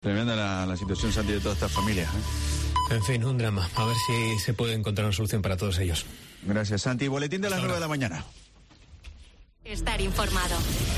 Tremenda la situación, Santi, de todas estas familias, En fin, un drama. A ver si se puede encontrar una solución para todos ellos. Gracias, Santi. Boletín de las 9 de la mañana. Estar informado.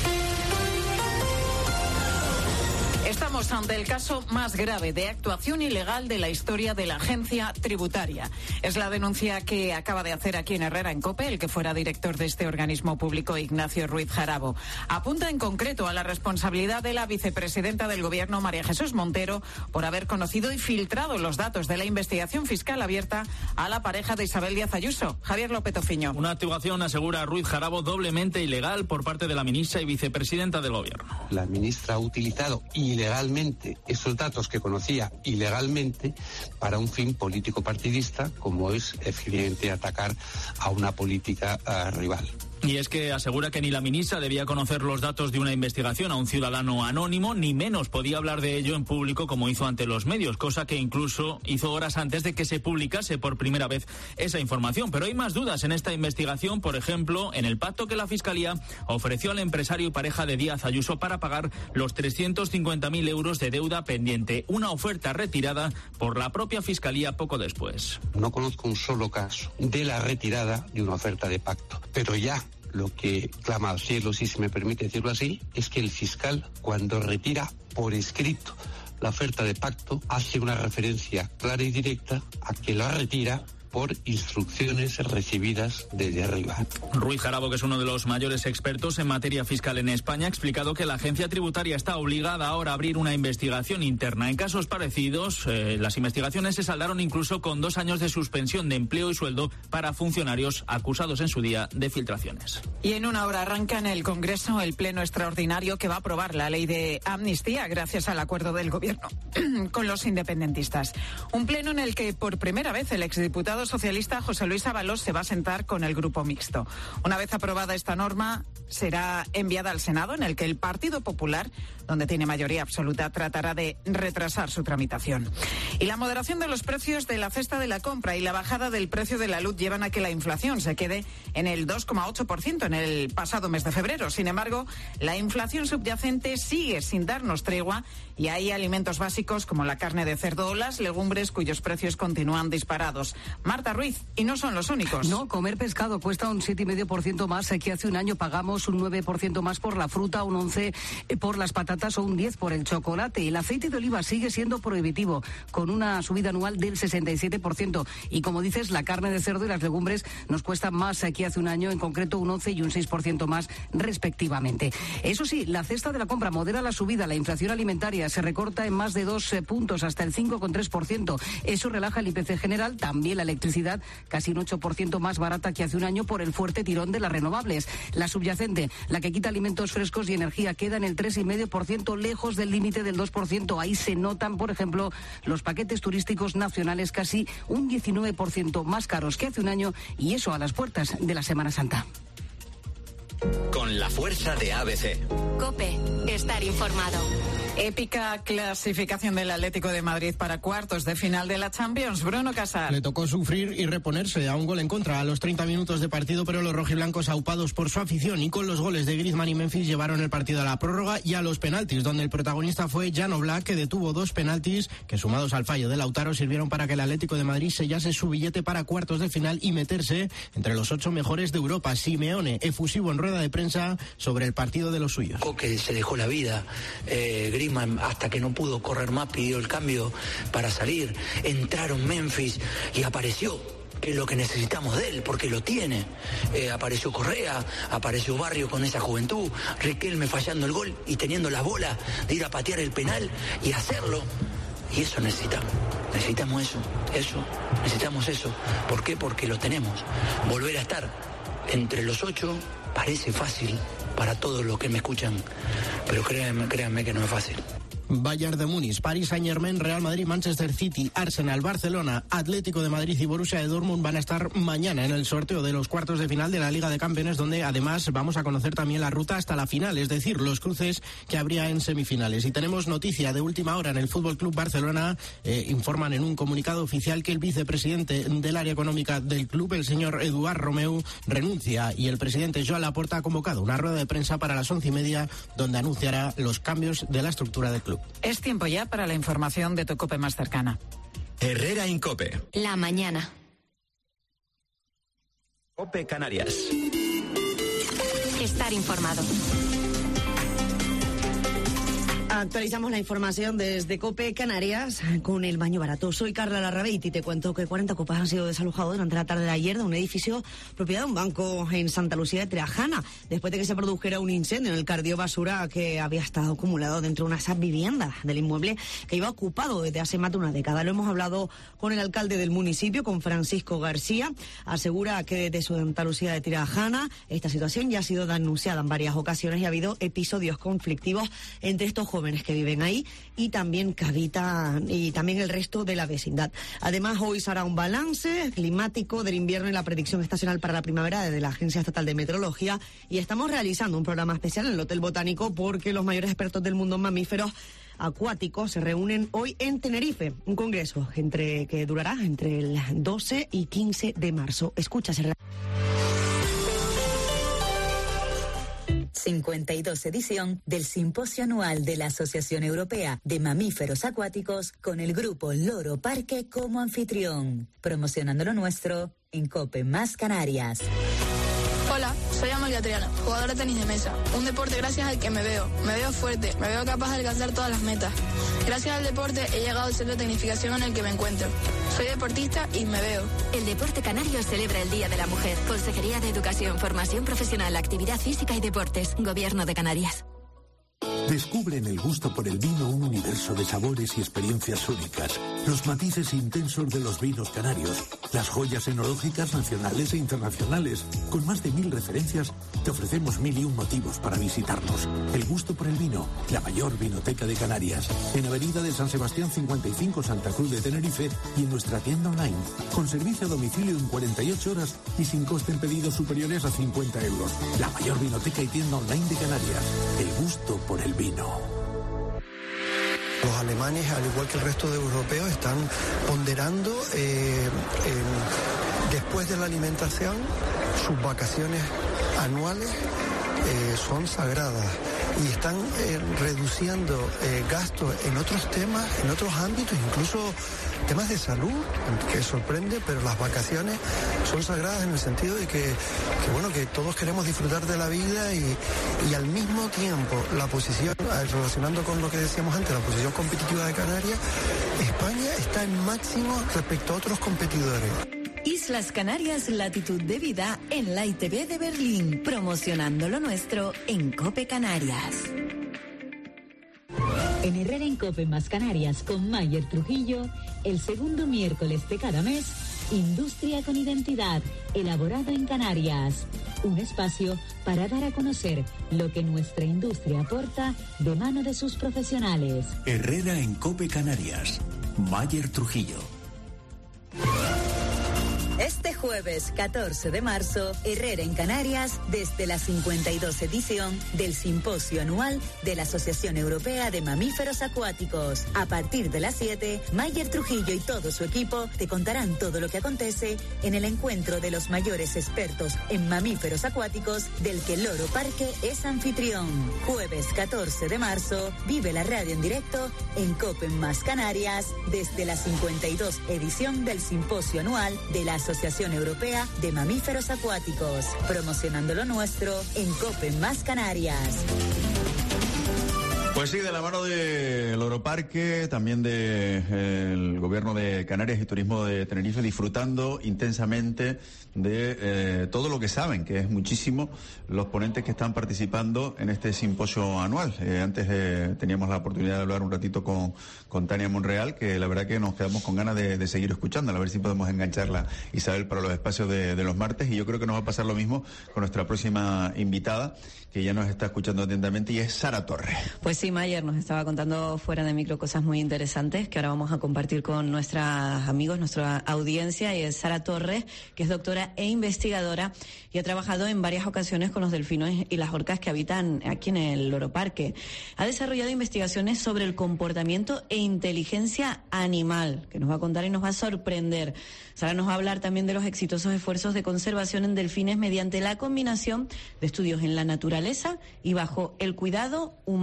Estamos ante el caso más grave de actuación ilegal de la historia de la agencia tributaria. Es la denuncia que acaba de hacer aquí en Herrera en COPE el que fuera director de este organismo público, Ignacio Ruiz Jarabo. Apunta en concreto a la responsabilidad de la vicepresidenta del Gobierno, María Jesús Montero, por haber conocido y filtrado los datos de la investigación fiscal abierta a la pareja de Isabel Díaz Ayuso. Javier López Ofiño. Una actuación, asegura Ruiz Jarabo, doblemente ilegal por parte de la ministra y vicepresidenta del Gobierno. La ministra ha utilizado ilegalmente esos datos que conocía ilegalmente para un fin político partidista, como es evidente atacar a una política rival. Y es que asegura que ni la ministra debía conocer los datos de una investigación a un ciudadano anónimo, ni menos podía hablar de ello en público como hizo ante los medios, cosa que incluso hizo horas antes de que se publicase por primera vez esa información. Pero hay más dudas en esta investigación, por ejemplo, en el pacto que la Fiscalía ofreció al empresario y pareja de Díaz Ayuso para pagar los 350.000 euros de deuda pendiente, una oferta retirada por la propia Fiscalía poco después. No conozco un solo caso de la retirada de una oferta de pacto, pero ya lo que clama al cielo, si se me permite decirlo así, es que el fiscal, cuando retira por escrito la oferta de pacto, hace una referencia clara y directa a que la retira por instrucciones recibidas desde arriba. Ruiz Jarabo, que es uno de los mayores expertos en materia fiscal en España, ha explicado que la agencia tributaria está obligada ahora a abrir una investigación interna. En casos parecidos, las investigaciones se saldaron incluso con 2 años de suspensión de empleo y sueldo para funcionarios acusados en su día de filtraciones. Y en una hora arranca en el Congreso el pleno extraordinario que va a aprobar la ley de amnistía gracias al acuerdo del Gobierno con los independentistas. Un pleno en el que por primera vez el exdiputado socialista José Luis Ábalos se va a sentar con el grupo mixto. Una vez aprobada esta norma, será enviada al Senado, en el que el Partido Popular, donde tiene mayoría absoluta, tratará de retrasar su tramitación. Y la moderación de los precios de la cesta de la compra y la bajada del precio de la luz llevan a que la inflación se quede en el 2,8% en el pasado mes de febrero. Sin embargo, la inflación subyacente sigue sin darnos tregua y hay alimentos básicos como la carne de cerdo o las legumbres cuyos precios continúan disparados. Marta Ruiz, y no son los únicos. No, comer pescado cuesta un 7,5% más que hace un año. Pagamos un 9% más por la fruta, un 11% por las patatas o un 10% por el chocolate. El aceite de oliva sigue siendo prohibitivo, con una subida anual del 67%. Y como dices, la carne de cerdo y las legumbres nos cuestan más que hace un año, en concreto un 11% y un 6% más respectivamente. Eso sí, la cesta de la compra modera la subida. La inflación alimentaria se recorta en más de 2 puntos, hasta el 5,3%. Eso relaja el IPC general. También la electricidad, casi un 8% más barata que hace un año por el fuerte tirón de las renovables. La subyacente, la que quita alimentos frescos y energía, queda en el 3,5%, lejos del límite del 2%. Ahí se notan, por ejemplo, los paquetes turísticos nacionales, casi un 19% más caros que hace un año, y eso a las puertas de la Semana Santa. Con la fuerza de ABC. COPE, estar informado. Épica clasificación del Atlético de Madrid para cuartos de final de la Champions. Bruno Casal. Le tocó sufrir y reponerse a un gol en contra a los 30 minutos de partido, pero los rojiblancos, aupados por su afición y con los goles de Griezmann y Memphis, llevaron el partido a la prórroga y a los penaltis, donde el protagonista fue Jan Oblak, que detuvo 2 penaltis que, sumados al fallo de Lautaro, sirvieron para que el Atlético de Madrid sellase su billete para cuartos de final y meterse entre los 8 mejores de Europa. Simeone, efusivo en rueda de prensa sobre el partido de los suyos. Que se dejó la vida, Griezmann, hasta que no pudo correr más, pidió el cambio para salir. Entraron Memphis y apareció, que es lo que necesitamos de él, porque lo tiene. Apareció Correa, apareció Barrio con esa juventud, Riquelme fallando el gol y teniendo la bola de ir a patear el penal y hacerlo. Y eso necesitamos eso. ¿Por qué? Porque lo tenemos. Volver a estar entre los 8 parece fácil para todos los que me escuchan, pero créanme que no es fácil. Bayern de Múnich, Paris Saint-Germain, Real Madrid, Manchester City, Arsenal, Barcelona, Atlético de Madrid y Borussia de Dortmund van a estar mañana en el sorteo de los cuartos de final de la Liga de Campeones, donde además vamos a conocer también la ruta hasta la final, es decir, los cruces que habría en semifinales. Y tenemos noticia de última hora en el Fútbol Club Barcelona. Informan en un comunicado oficial que el vicepresidente del área económica del club, el señor Eduard Romeu, renuncia, y el presidente Joan Laporta ha convocado una rueda de prensa para las 11:30, donde anunciará los cambios de la estructura del club. Club. Es tiempo ya para la información de tu COPE más cercana. Herrera Incope. La mañana. COPE Canarias. Estar informado. Actualizamos la información desde COPE Canarias con el baño barato. Soy Carla Larrabeit y te cuento que 40 copas han sido desalojados durante la tarde de ayer de un edificio propiedad de un banco en Santa Lucía de Tirajana, después de que se produjera un incendio en el cardiobasura que había estado acumulado dentro de una vivienda del inmueble que iba ocupado desde hace más de una década. Lo hemos hablado con el alcalde del municipio, con Francisco García. Asegura que desde Santa Lucía de Tirajana esta situación ya ha sido denunciada en varias ocasiones y ha habido episodios conflictivos entre estos jóvenes que viven ahí y también que habitan y también el resto de la vecindad. Además, hoy se hará un balance climático del invierno y la predicción estacional para la primavera desde la Agencia Estatal de Meteorología, y estamos realizando un programa especial en el Hotel Botánico porque los mayores expertos del mundo en mamíferos acuáticos se reúnen hoy en Tenerife, un congreso que durará entre el 12 y 15 de marzo. Escúchase. 52 edición del Simposio Anual de la Asociación Europea de Mamíferos Acuáticos con el grupo Loro Parque como anfitrión, promocionando lo nuestro en COPE más Canarias. Hola, soy Amalia Triana, jugadora de tenis de mesa. Un deporte gracias al que me veo fuerte, me veo capaz de alcanzar todas las metas. Gracias al deporte he llegado al centro de tecnificación en el que me encuentro. Soy deportista y me veo. El Deporte Canario celebra el Día de la Mujer. Consejería de Educación, Formación Profesional, Actividad Física y Deportes. Gobierno de Canarias. Descubre en el gusto por el vino un universo de sabores y experiencias únicas. Los matices intensos de los vinos canarios, las joyas enológicas nacionales e internacionales. Con más de 1000 referencias, te ofrecemos 1001 motivos para visitarnos. El gusto por el vino, la mayor vinoteca de Canarias. En Avenida de San Sebastián 55, Santa Cruz de Tenerife, y en nuestra tienda online. Con servicio a domicilio en 48 horas y sin coste en pedidos superiores a 50 euros. La mayor vinoteca y tienda online de Canarias. El gusto por el vino. Los alemanes, al igual que el resto de europeos, están ponderando después de la alimentación, sus vacaciones anuales son sagradas y están reduciendo gastos en otros temas, en otros ámbitos, incluso temas de salud, que sorprende, pero las vacaciones son sagradas en el sentido de que todos queremos disfrutar de la vida y al mismo tiempo la posición, relacionando con lo que decíamos antes, la posición competitiva de Canarias, España está en máximo respecto a otros competidores. Islas Canarias, latitud de vida en la ITV de Berlín, promocionando lo nuestro en COPE Canarias. En Herrera en COPE más Canarias con Mayer Trujillo, el segundo miércoles de cada mes, Industria con Identidad, elaborada en Canarias. Un espacio para dar a conocer lo que nuestra industria aporta de mano de sus profesionales. Herrera en COPE Canarias, Mayer Trujillo. Este jueves 14 de marzo, Herrera en Canarias, desde la 52 edición del Simposio Anual de la Asociación Europea de Mamíferos Acuáticos. A partir de las 7, Mayer Trujillo y todo su equipo te contarán todo lo que acontece en el encuentro de los mayores expertos en mamíferos acuáticos del que Loro Parque es anfitrión. Jueves 14 de marzo, vive la radio en directo en COPE más Canarias, desde la 52 edición del Simposio Anual de la Asociación Europea de Mamíferos Acuáticos, promocionando lo nuestro en COPE más Canarias. Pues sí, de la mano del Loro Parque, también del Gobierno de Canarias y Turismo de Tenerife, disfrutando intensamente de todo lo que saben, que es muchísimo, los ponentes que están participando en este simposio anual. Antes teníamos la oportunidad de hablar un ratito con Tania Monreal, que la verdad que nos quedamos con ganas de seguir escuchándola, a ver si podemos engancharla, Isabel, para los espacios de los martes, y yo creo que nos va a pasar lo mismo con nuestra próxima invitada, que ya nos está escuchando atentamente, y es Sara Torres. Pues sí, Mayer nos estaba contando fuera de micro cosas muy interesantes que ahora vamos a compartir con nuestros amigos, nuestra audiencia, y es Sara Torres, que es doctora e investigadora y ha trabajado en varias ocasiones con los delfinos y las orcas que habitan aquí en el Loro Parque. Ha desarrollado investigaciones sobre el comportamiento e inteligencia animal, que nos va a contar y nos va a sorprender. Sara nos va a hablar también de los exitosos esfuerzos de conservación en delfines mediante la combinación de estudios en la naturaleza y bajo el cuidado humano.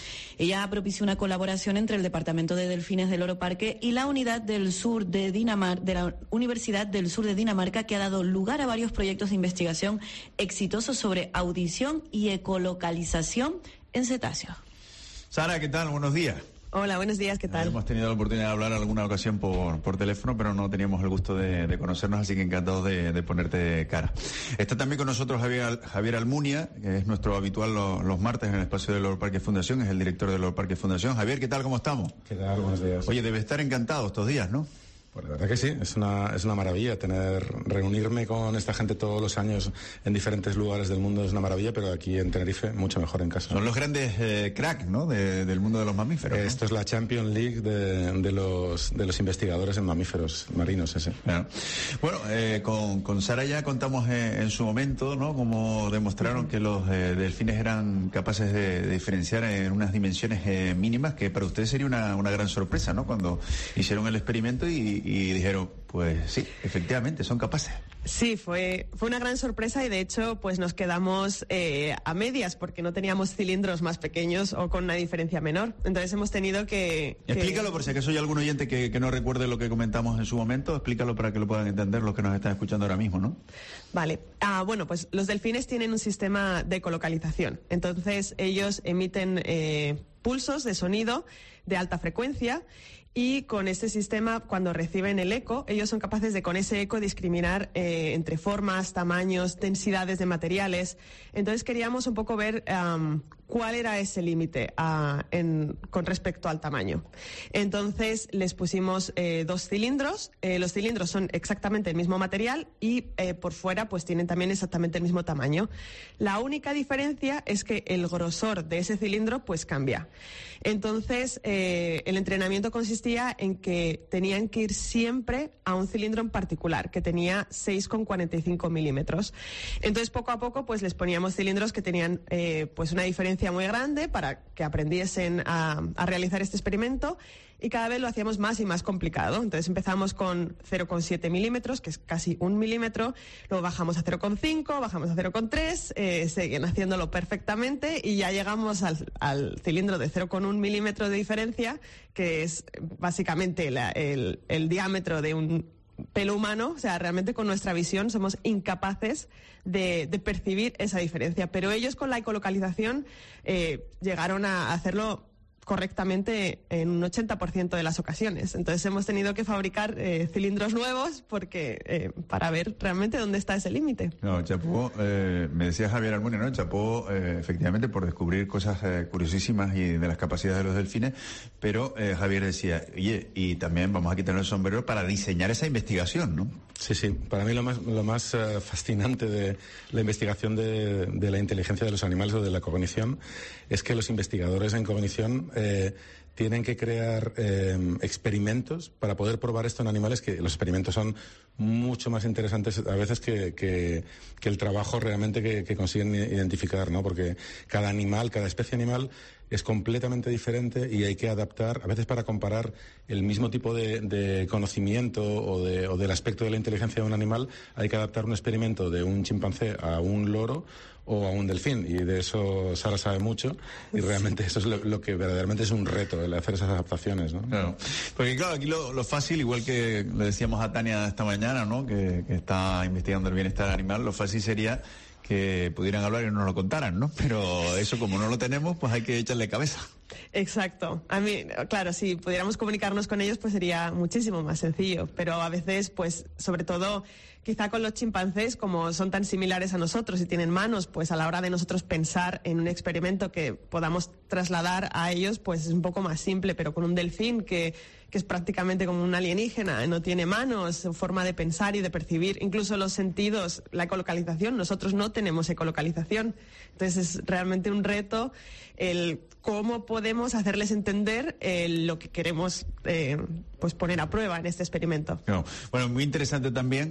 Ella propició una colaboración entre el Departamento de Delfines del Loro Parque y la Unidad del Sur de la Universidad del Sur de Dinamarca, que ha dado lugar a varios proyectos de investigación exitosos sobre audición y ecolocalización en cetáceos. Sara, ¿qué tal? Buenos días. Hola, buenos días, ¿qué tal? Hemos tenido la oportunidad de hablar alguna ocasión por teléfono, pero no teníamos el gusto de conocernos, así que encantados de ponerte cara. Está también con nosotros Javier Almunia, que es nuestro habitual los martes en el espacio del Loro Parque Fundación, es el director del Loro Parque Fundación. Javier, ¿qué tal? ¿Cómo estamos? ¿Qué tal? Buenos días. Oye, debe estar encantado estos días, ¿no? Pues la verdad que sí, es una maravilla reunirme con esta gente todos los años en diferentes lugares del mundo, es una maravilla, pero aquí en Tenerife mucho mejor en casa. Son los grandes cracks, ¿no? Del mundo de los mamíferos, ¿no? Esto es la Champions League de los investigadores en mamíferos marinos, ese. Claro. Bueno, con Sara ya contamos en su momento, ¿no? Cómo demostraron que los delfines eran capaces de diferenciar en unas dimensiones mínimas, que para ustedes sería una gran sorpresa, ¿no? Cuando hicieron el experimento y dijeron, pues sí, efectivamente, son capaces. Sí, fue una gran sorpresa y de hecho pues nos quedamos a medias porque no teníamos cilindros más pequeños o con una diferencia menor. Entonces hemos tenido que... Explícalo por si acaso hay algún oyente que no recuerde lo que comentamos en su momento, explícalo para que lo puedan entender los que nos están escuchando ahora mismo, ¿no? Vale. Bueno, pues los delfines tienen un sistema de ecolocalización. Entonces ellos emiten pulsos de sonido de alta frecuencia. Y con este sistema, cuando reciben el eco, ellos son capaces de, con ese eco, discriminar entre formas, tamaños, densidades de materiales. Entonces queríamos un poco ver cuál era ese límite con respecto al tamaño. Entonces les pusimos 2 cilindros. Los cilindros son exactamente el mismo material y por fuera pues tienen también exactamente el mismo tamaño. La única diferencia es que el grosor de ese cilindro pues cambia. Entonces el entrenamiento consistía en que tenían que ir siempre a un cilindro en particular, que tenía 6,45 milímetros. Entonces, poco a poco, pues les poníamos cilindros que tenían pues una diferencia muy grande para que aprendiesen a realizar este experimento, y cada vez lo hacíamos más y más complicado. Entonces empezamos con 0,7 milímetros, que es casi 1 milímetro, luego bajamos a 0,5, bajamos a 0,3, siguen haciéndolo perfectamente y ya llegamos al cilindro de 0,1 milímetro de diferencia, que es básicamente el diámetro de un pelo humano. O sea, realmente con nuestra visión somos incapaces de percibir esa diferencia, pero ellos con la ecolocalización llegaron a hacerlo correctamente en un 80% de las ocasiones. Entonces hemos tenido que fabricar cilindros nuevos porque para ver realmente dónde está ese límite. No, chapó, me decía Javier Almunia, ¿no? Chapó efectivamente por descubrir cosas curiosísimas y de las capacidades de los delfines, pero Javier decía, oye, y también vamos a quitarnos el sombrero para diseñar esa investigación, ¿no? Sí, sí. Para mí lo más fascinante de la investigación de la inteligencia de los animales o de la cognición es que los investigadores en cognición tienen que crear experimentos para poder probar esto en animales, que los experimentos son mucho más interesantes a veces que el trabajo realmente que consiguen identificar, ¿no? Porque cada animal, cada especie animal es completamente diferente y hay que adaptar, a veces para comparar el mismo tipo de conocimiento o del aspecto de la inteligencia de un animal, hay que adaptar un experimento de un chimpancé a un loro o a un delfín, y de eso Sara sabe mucho, y realmente eso es lo que verdaderamente es un reto, el hacer esas adaptaciones, ¿no? Claro. Porque claro, aquí lo fácil, igual que le decíamos a Tania esta mañana, ¿no? Que está investigando el bienestar animal, lo fácil sería que pudieran hablar y no nos lo contaran, ¿no? Pero eso, como no lo tenemos, pues hay que echarle cabeza. Exacto. A mí, claro, si pudiéramos comunicarnos con ellos, pues sería muchísimo más sencillo. Pero a veces, pues, sobre todo, quizá con los chimpancés, como son tan similares a nosotros y tienen manos, pues a la hora de nosotros pensar en un experimento que podamos trasladar a ellos, pues es un poco más simple. Pero con un delfín que es prácticamente como un alienígena, no tiene manos, forma de pensar y de percibir, incluso los sentidos, la ecolocalización, nosotros no tenemos ecolocalización. Entonces es realmente un reto el cómo podemos hacerles entender lo que queremos pues poner a prueba en este experimento. No. Bueno, muy interesante también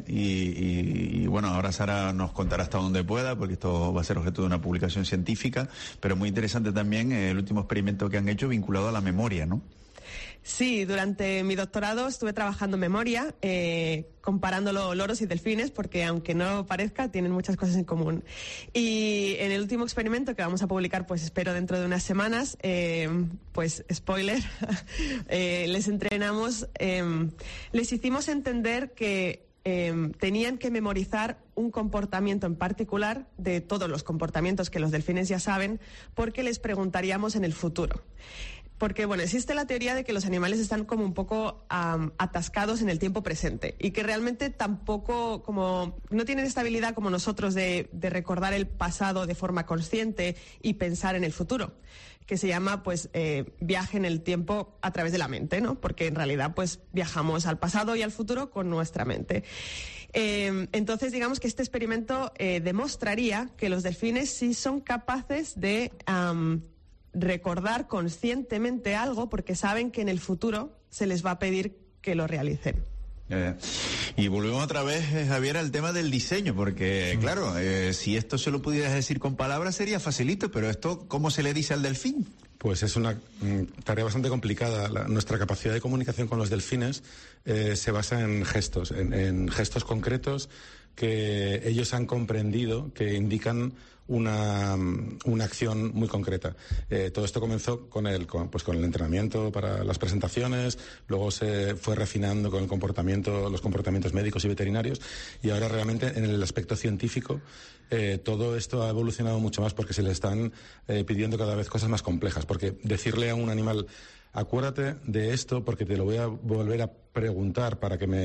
y bueno, ahora Sara nos contará hasta donde pueda, porque esto va a ser objeto de una publicación científica, pero muy interesante también el último experimento que han hecho vinculado a la memoria, ¿no? Sí, durante mi doctorado estuve trabajando en memoria, comparando loros y delfines, porque aunque no lo parezca, tienen muchas cosas en común. Y en el último experimento que vamos a publicar, pues espero dentro de unas semanas, pues spoiler, les entrenamos, les hicimos entender que tenían que memorizar un comportamiento en particular de todos los comportamientos que los delfines ya saben, porque les preguntaríamos en el futuro. Porque, bueno, existe la teoría de que los animales están como un poco atascados en el tiempo presente y que realmente tampoco, como no tienen estabilidad como nosotros de recordar el pasado de forma consciente y pensar en el futuro, que se llama, pues, viaje en el tiempo a través de la mente, ¿no? Porque en realidad, pues, viajamos al pasado y al futuro con nuestra mente. Entonces, digamos que este experimento demostraría que los delfines sí son capaces de recordar conscientemente algo porque saben que en el futuro se les va a pedir que lo realicen. Y volvemos otra vez, Javier, al tema del diseño, porque claro, si esto se lo pudieras decir con palabras sería facilito, pero esto, ¿cómo se le dice al delfín? Pues es una tarea bastante complicada. Nuestra capacidad de comunicación con los delfines se basa en gestos, en gestos concretos que ellos han comprendido, que indican una acción muy concreta. Todo esto comenzó con el entrenamiento para las presentaciones, luego se fue refinando con los comportamientos médicos y veterinarios, y ahora realmente en el aspecto científico todo esto ha evolucionado mucho más porque se le están pidiendo cada vez cosas más complejas, porque decirle a un animal: acuérdate de esto porque te lo voy a volver a preguntar para que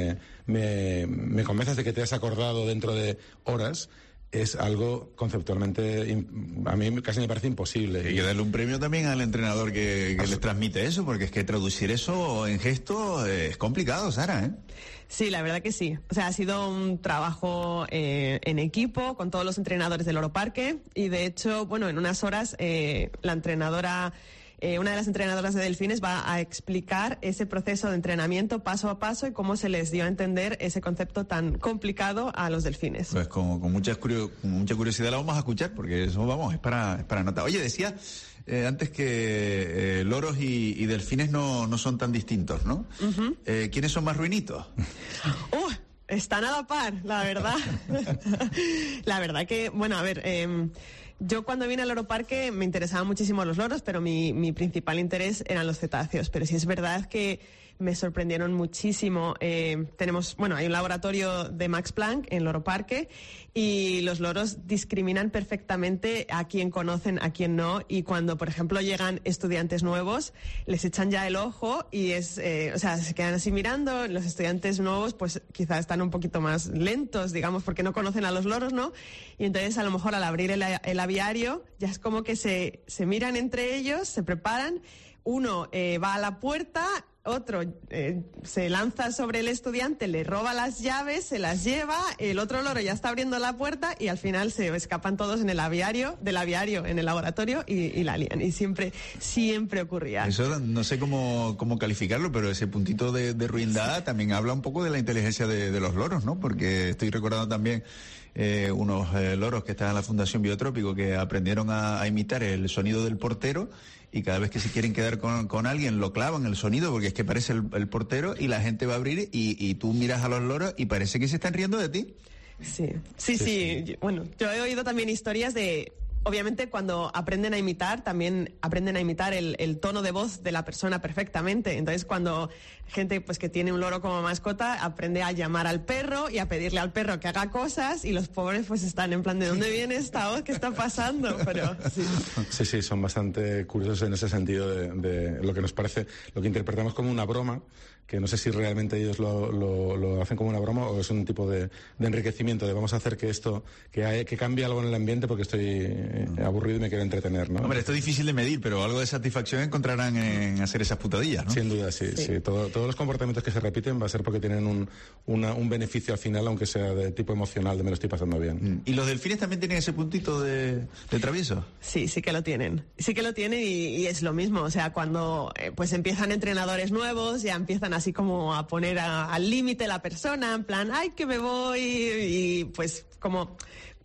me convenzas de que te has acordado dentro de horas, es algo conceptualmente, a mí casi me parece imposible. Hay que darle un premio también al entrenador que les transmite eso, porque es que traducir eso en gesto es complicado, Sara, ¿eh? Sí, la verdad que sí. O sea, ha sido un trabajo en equipo con todos los entrenadores del Loro Parque y, de hecho, bueno, en unas horas la entrenadora... una de las entrenadoras de delfines va a explicar ese proceso de entrenamiento paso a paso y cómo se les dio a entender ese concepto tan complicado a los delfines. Pues con mucha curiosidad la vamos a escuchar, porque eso, vamos, es para anotar. Oye, decía antes que loros y delfines no son tan distintos, ¿no? Uh-huh. ¿Quiénes son más ruinitos? Están a la par, la verdad. La verdad que, bueno, a ver... yo cuando vine al Loro Parque me interesaban muchísimo los loros, pero mi principal interés eran los cetáceos. Pero sí es verdad que me sorprendieron muchísimo. Hay un laboratorio de Max Planck en Loro Parque y los loros discriminan perfectamente a quién conocen, a quién no. Y cuando, por ejemplo, llegan estudiantes nuevos, les echan ya el ojo y se quedan así mirando. Los estudiantes nuevos, pues quizás están un poquito más lentos, digamos, porque no conocen a los loros, ¿no? Y entonces, a lo mejor, al abrir el aviario, ya es como que se miran entre ellos, se preparan. Uno va a la puerta, otro se lanza sobre el estudiante, le roba las llaves, se las lleva, el otro loro ya está abriendo la puerta y al final se escapan todos en el aviario, en el laboratorio y la lían. Y siempre ocurría. Eso no sé cómo calificarlo, pero ese puntito de ruindad también habla un poco de la inteligencia de los loros, ¿no? Porque estoy recordando también unos loros que están en la Fundación Biotrópico que aprendieron a imitar el sonido del portero, y cada vez que se quieren quedar con alguien lo clavan el sonido porque es que parece el portero, y la gente va a abrir y tú miras a los loros y parece que se están riendo de ti. Sí. Bueno, yo he oído también historias de... Obviamente, cuando aprenden a imitar, también aprenden a imitar el tono de voz de la persona perfectamente. Entonces, cuando gente pues que tiene un loro como mascota aprende a llamar al perro y a pedirle al perro que haga cosas, y los pobres pues están en plan, ¿de dónde viene esta voz? ¿Qué está pasando? Pero sí. Sí, son bastante curiosos en ese sentido de lo que nos parece, lo que interpretamos como una broma, que no sé si realmente ellos lo hacen como una broma o es un tipo de enriquecimiento, de vamos a hacer que esto, que cambie algo en el ambiente porque estoy aburrido y me quiero entretener, ¿no? Hombre, esto es difícil de medir, pero algo de satisfacción encontrarán en hacer esas putadillas, ¿no? Sin duda, sí. Todos los comportamientos que se repiten va a ser porque tienen un beneficio al final, aunque sea de tipo emocional, de me lo estoy pasando bien. ¿Y los delfines también tienen ese puntito de travieso? Sí que lo tienen. Sí que lo tienen y es lo mismo. O sea, cuando pues empiezan entrenadores nuevos, ya empiezan así como a poner al límite la persona, en plan, ¡ay, que me voy! Y pues como...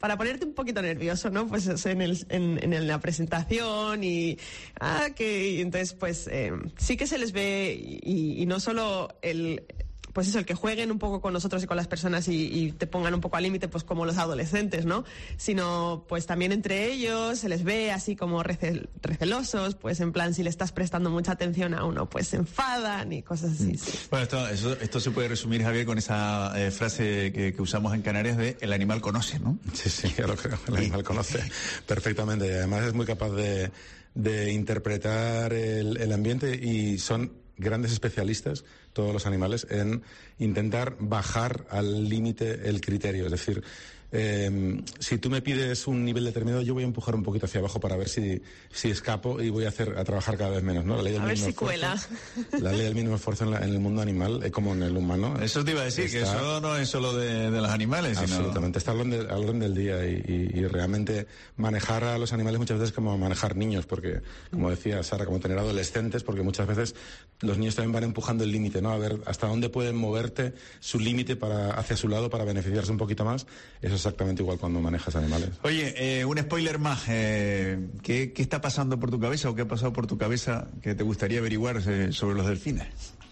para ponerte un poquito nervioso, ¿no? Pues en la presentación y entonces pues sí que se les ve y no solo el que jueguen un poco con nosotros y con las personas y te pongan un poco al límite, pues como los adolescentes, ¿no? Sino pues también entre ellos se les ve así como recelosos, pues en plan si le estás prestando mucha atención a uno, pues se enfadan y cosas así. Sí. Bueno, esto se puede resumir, Javier, con esa frase que usamos en Canarias de el animal conoce, ¿no? Sí, ya lo creo, el animal conoce perfectamente y además es muy capaz de interpretar el ambiente y son grandes especialistas, todos los animales, en intentar bajar al límite el criterio. Es decir, si tú me pides un nivel determinado, yo voy a empujar un poquito hacia abajo para ver si escapo y voy a trabajar cada vez menos, ¿no? La ley del mínimo esfuerzo, cuela. La ley del mínimo esfuerzo en el mundo animal, como en el humano. Eso te iba a decir, que eso no es solo de los animales, sino... Absolutamente, está al orden del día y realmente manejar a los animales muchas veces como manejar niños, porque, como decía Sara, como tener adolescentes, porque muchas veces los niños también van empujando el límite, ¿no? A ver hasta dónde pueden moverte su límite hacia su lado para beneficiarse un poquito más. Eso es exactamente igual cuando manejas animales. Oye, un spoiler más. ¿Qué está pasando por tu cabeza o qué ha pasado por tu cabeza que te gustaría averiguar sobre los delfines?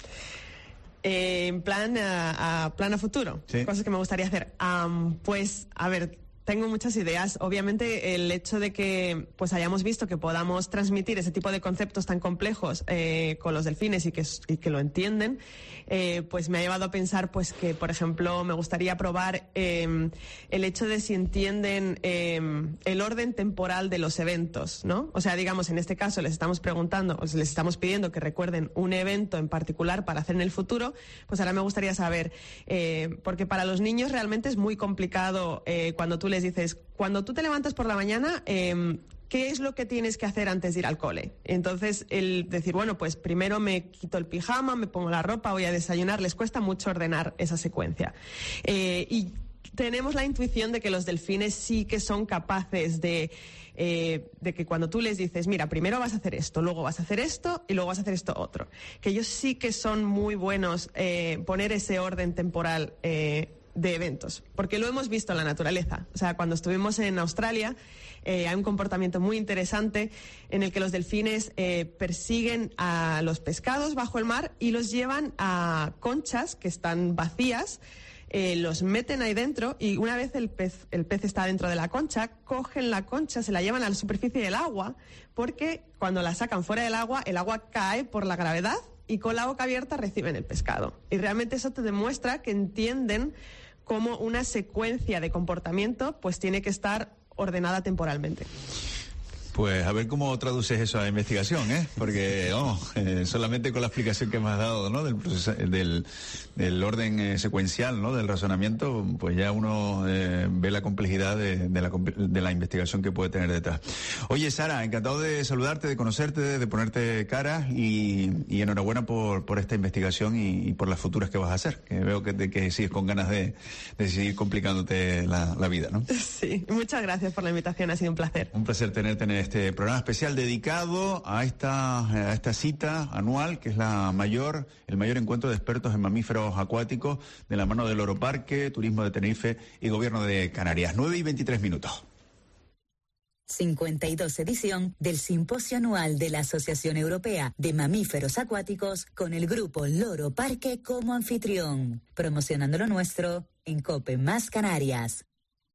En plan a futuro, ¿sí? Cosas que me gustaría hacer. Pues, a ver, tengo muchas ideas. Obviamente, el hecho de que pues hayamos visto que podamos transmitir ese tipo de conceptos tan complejos con los delfines y que lo entienden, pues me ha llevado a pensar pues que, por ejemplo, me gustaría probar el hecho de si entienden el orden temporal de los eventos, ¿no? O sea, digamos, en este caso les estamos preguntando, o les estamos pidiendo que recuerden un evento en particular para hacer en el futuro, pues ahora me gustaría saber, porque para los niños realmente es muy complicado cuando tú les dices, cuando tú te levantas por la mañana, ¿qué es lo que tienes que hacer antes de ir al cole? Entonces, el decir, bueno, pues primero me quito el pijama, me pongo la ropa, voy a desayunar, les cuesta mucho ordenar esa secuencia. Y tenemos la intuición de que los delfines sí que son capaces de que cuando tú les dices, mira, primero vas a hacer esto, luego vas a hacer esto y luego vas a hacer esto otro. Que ellos sí que son muy buenos poner ese orden temporal de eventos, porque lo hemos visto en la naturaleza. O sea, cuando estuvimos en Australia, hay un comportamiento muy interesante en el que los delfines persiguen a los pescados bajo el mar y los llevan a conchas que están vacías, los meten ahí dentro y una vez el pez está dentro de la concha, cogen la concha, se la llevan a la superficie del agua, porque cuando la sacan fuera del agua, el agua cae por la gravedad y con la boca abierta reciben el pescado. Y realmente eso te demuestra que entienden cómo una secuencia de comportamiento pues tiene que estar ordenada temporalmente. Pues a ver cómo traduces eso a investigación, porque vamos, solamente con la explicación que me has dado, ¿no? Del proceso, del orden secuencial, ¿no? Del razonamiento, pues ya uno ve la complejidad de la investigación que puede tener detrás. Oye, Sara, encantado de saludarte, de conocerte, de ponerte cara y enhorabuena por esta investigación y por las futuras que vas a hacer, que veo que sigues con ganas de seguir complicándote la vida, ¿no? Sí, muchas gracias por la invitación, ha sido un placer. Un placer tenerte en este programa especial dedicado a esta cita anual, que es el mayor encuentro de expertos en mamíferos acuáticos de la mano del Loro Parque, Turismo de Tenerife y Gobierno de Canarias. 9:23. 52 edición del Simposio Anual de la Asociación Europea de Mamíferos Acuáticos con el grupo Loro Parque como anfitrión, promocionando lo nuestro en COPE más Canarias.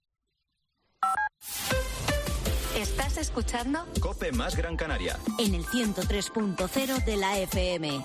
¿Estás escuchando? COPE más Gran Canaria. En el 103.0 de la FM.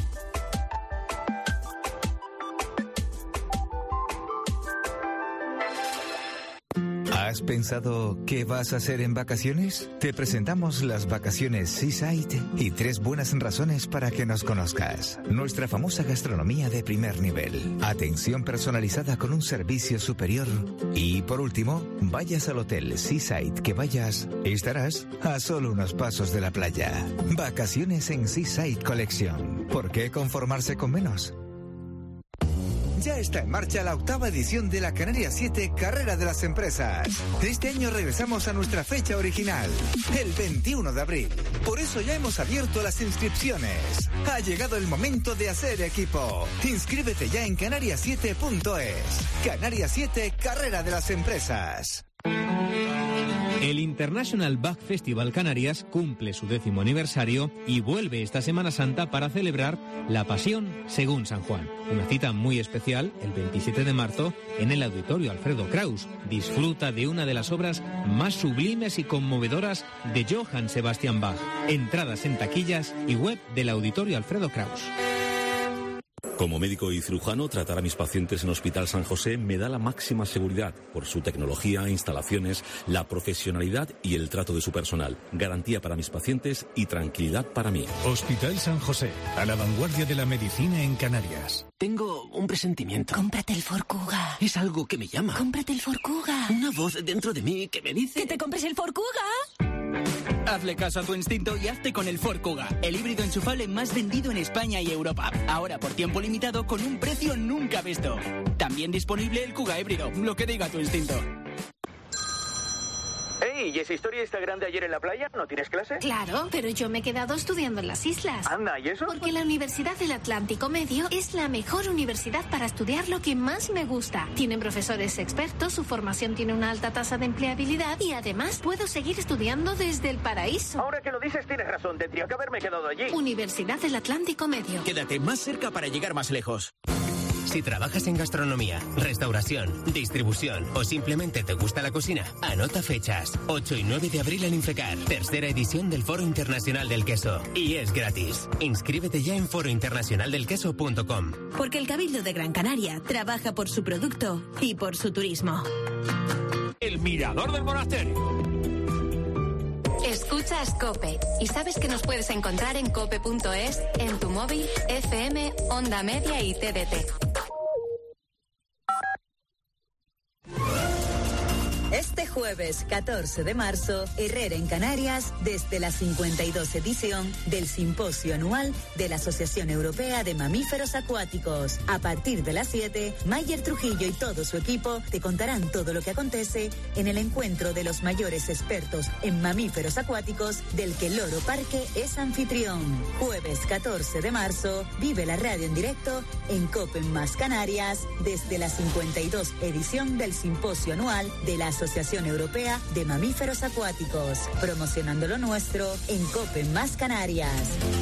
¿Has pensado qué vas a hacer en vacaciones? Te presentamos las vacaciones Seaside y 3 buenas razones para que nos conozcas. Nuestra famosa gastronomía de primer nivel, atención personalizada con un servicio superior y, por último, vayas al hotel Seaside que vayas, estarás a solo unos pasos de la playa. Vacaciones en Seaside Collection. ¿Por qué conformarse con menos? Ya está en marcha la 8ª edición de la Canarias 7 Carrera de las Empresas. Este año regresamos a nuestra fecha original, el 21 de abril. Por eso ya hemos abierto las inscripciones. Ha llegado el momento de hacer equipo. Inscríbete ya en canarias7.es. Canarias 7 Carrera de las Empresas. El International Bach Festival Canarias cumple su 10º aniversario y vuelve esta Semana Santa para celebrar La Pasión según San Juan. Una cita muy especial el 27 de marzo en el Auditorio Alfredo Kraus. Disfruta de una de las obras más sublimes y conmovedoras de Johann Sebastian Bach. Entradas en taquillas y web del Auditorio Alfredo Kraus. Como médico y cirujano, tratar a mis pacientes en Hospital San José me da la máxima seguridad por su tecnología, instalaciones, la profesionalidad y el trato de su personal. Garantía para mis pacientes y tranquilidad para mí. Hospital San José, a la vanguardia de la medicina en Canarias. Tengo un presentimiento. Cómprate el Ford Kuga. Es algo que me llama. Cómprate el Ford Kuga. Una voz dentro de mí que me dice... ¡Que te compres el Ford Kuga! Hazle caso a tu instinto y hazte con el Ford Kuga, el híbrido enchufable más vendido en España y Europa. Ahora por tiempo limitado con un precio nunca visto. También disponible el Kuga híbrido, lo que diga tu instinto. ¡Ey! ¿Y esa historia Instagram de ayer en la playa? ¿No tienes clase? Claro, pero yo me he quedado estudiando en las islas. Anda, ¿y eso? Porque la Universidad del Atlántico Medio es la mejor universidad para estudiar lo que más me gusta. Tienen profesores expertos, su formación tiene una alta tasa de empleabilidad y además puedo seguir estudiando desde el paraíso. Ahora que lo dices tienes razón, tendría que haberme quedado allí. Universidad del Atlántico Medio. Quédate más cerca para llegar más lejos. Si trabajas en gastronomía, restauración, distribución o simplemente te gusta la cocina, anota fechas. 8 y 9 de abril en Infecar, tercera edición del Foro Internacional del Queso. Y es gratis. Inscríbete ya en forointernacionaldelqueso.com. Porque el Cabildo de Gran Canaria trabaja por su producto y por su turismo. El Mirador del Monasterio. Escuchas COPE y sabes que nos puedes encontrar en cope.es, en tu móvil, FM, Onda Media y TDT. Este jueves 14 de marzo, Herrera en Canarias, desde la 52 edición del Simposio Anual de la Asociación Europea de Mamíferos Acuáticos. A partir de las 7, Mayer Trujillo y todo su equipo te contarán todo lo que acontece en el encuentro de los mayores expertos en mamíferos acuáticos del que Loro Parque es anfitrión. Jueves 14 de marzo, vive la radio en directo en COPE más Canarias, desde la 52 edición del Simposio Anual de la Asociación Europea de Mamíferos Acuáticos, promocionando lo nuestro en COPE más Canarias.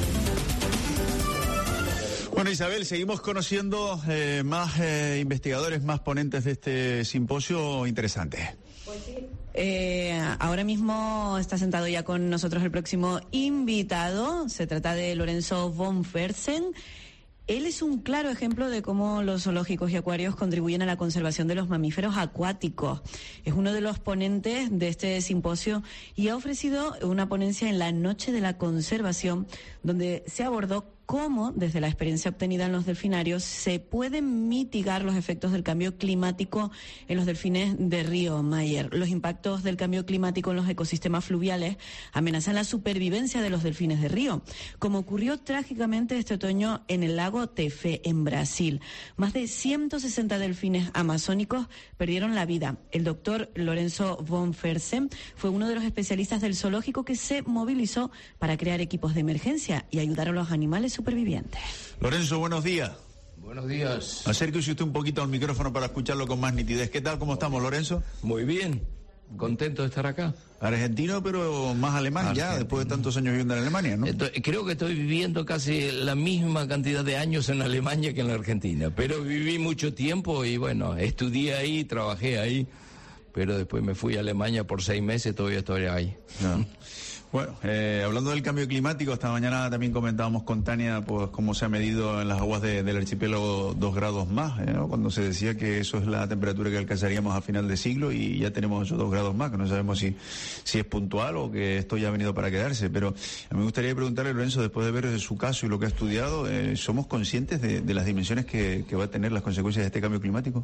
Bueno, Isabel, seguimos conociendo más investigadores, más ponentes de este simposio interesante. Pues sí. Ahora mismo está sentado ya con nosotros el próximo invitado. Se trata de Lorenzo von Fersen. Él es un claro ejemplo de cómo los zoológicos y acuarios contribuyen a la conservación de los mamíferos acuáticos. Es uno de los ponentes de este simposio y ha ofrecido una ponencia en la Noche de la Conservación, donde se abordó cómo, desde la experiencia obtenida en los delfinarios, se pueden mitigar los efectos del cambio climático en los delfines de río Mayer. Los impactos del cambio climático en los ecosistemas fluviales amenazan la supervivencia de los delfines de río, como ocurrió trágicamente este otoño en el lago Tefé, en Brasil. Más de 160 delfines amazónicos perdieron la vida. El doctor Lorenzo von Fersen fue uno de los especialistas del zoológico que se movilizó para crear equipos de emergencia y ayudar a los animales supervivientes. Lorenzo, buenos días. Buenos días. Acérquese usted un poquito al micrófono para escucharlo con más nitidez. ¿Qué tal? ¿Cómo estamos, Lorenzo? Muy bien. Contento de estar acá. Argentino, pero más alemán ya, después de tantos años viviendo en Alemania, ¿no? Creo que estoy viviendo casi la misma cantidad de años en Alemania que en la Argentina. Pero viví mucho tiempo y bueno, estudié ahí, trabajé ahí. Pero después me fui a Alemania por 6 meses, todavía estoy ahí. No. Bueno, hablando del cambio climático, esta mañana también comentábamos con Tania pues cómo se ha medido en las aguas del archipiélago 2 grados más, ¿no? Cuando se decía que eso es la temperatura que alcanzaríamos a final de siglo y ya tenemos esos 2 grados más, que no sabemos si es puntual o que esto ya ha venido para quedarse. Pero a mí me gustaría preguntarle, Lorenzo, después de ver su caso y lo que ha estudiado, ¿somos conscientes de las dimensiones que va a tener las consecuencias de este cambio climático?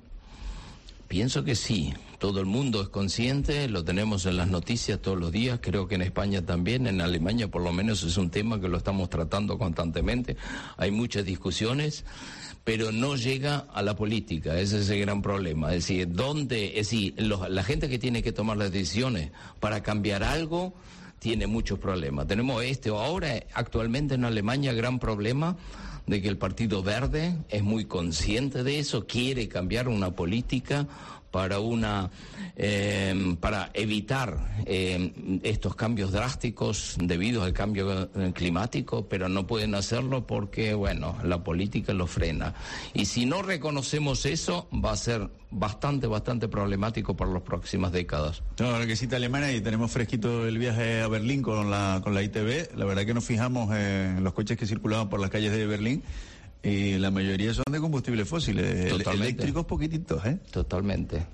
Pienso que sí, todo el mundo es consciente, lo tenemos en las noticias todos los días, creo que en España también, en Alemania por lo menos es un tema que lo estamos tratando constantemente, hay muchas discusiones, pero no llega a la política, ese es el gran problema, es decir, la gente que tiene que tomar las decisiones para cambiar algo tiene muchos problemas. Tenemos ahora actualmente en Alemania gran problema de que el Partido Verde es muy consciente de eso, quiere cambiar una política para evitar estos cambios drásticos debido al cambio climático, pero no pueden hacerlo porque, bueno, la política lo frena. Y si no reconocemos eso, va a ser bastante problemático por las próximas décadas. No, la que cita alemana, y tenemos fresquito el viaje a Berlín con la ITV. La verdad que nos fijamos en los coches que circulaban por las calles de Berlín y la mayoría son de combustibles fósiles, eléctricos poquititos, ¿eh? Totalmente.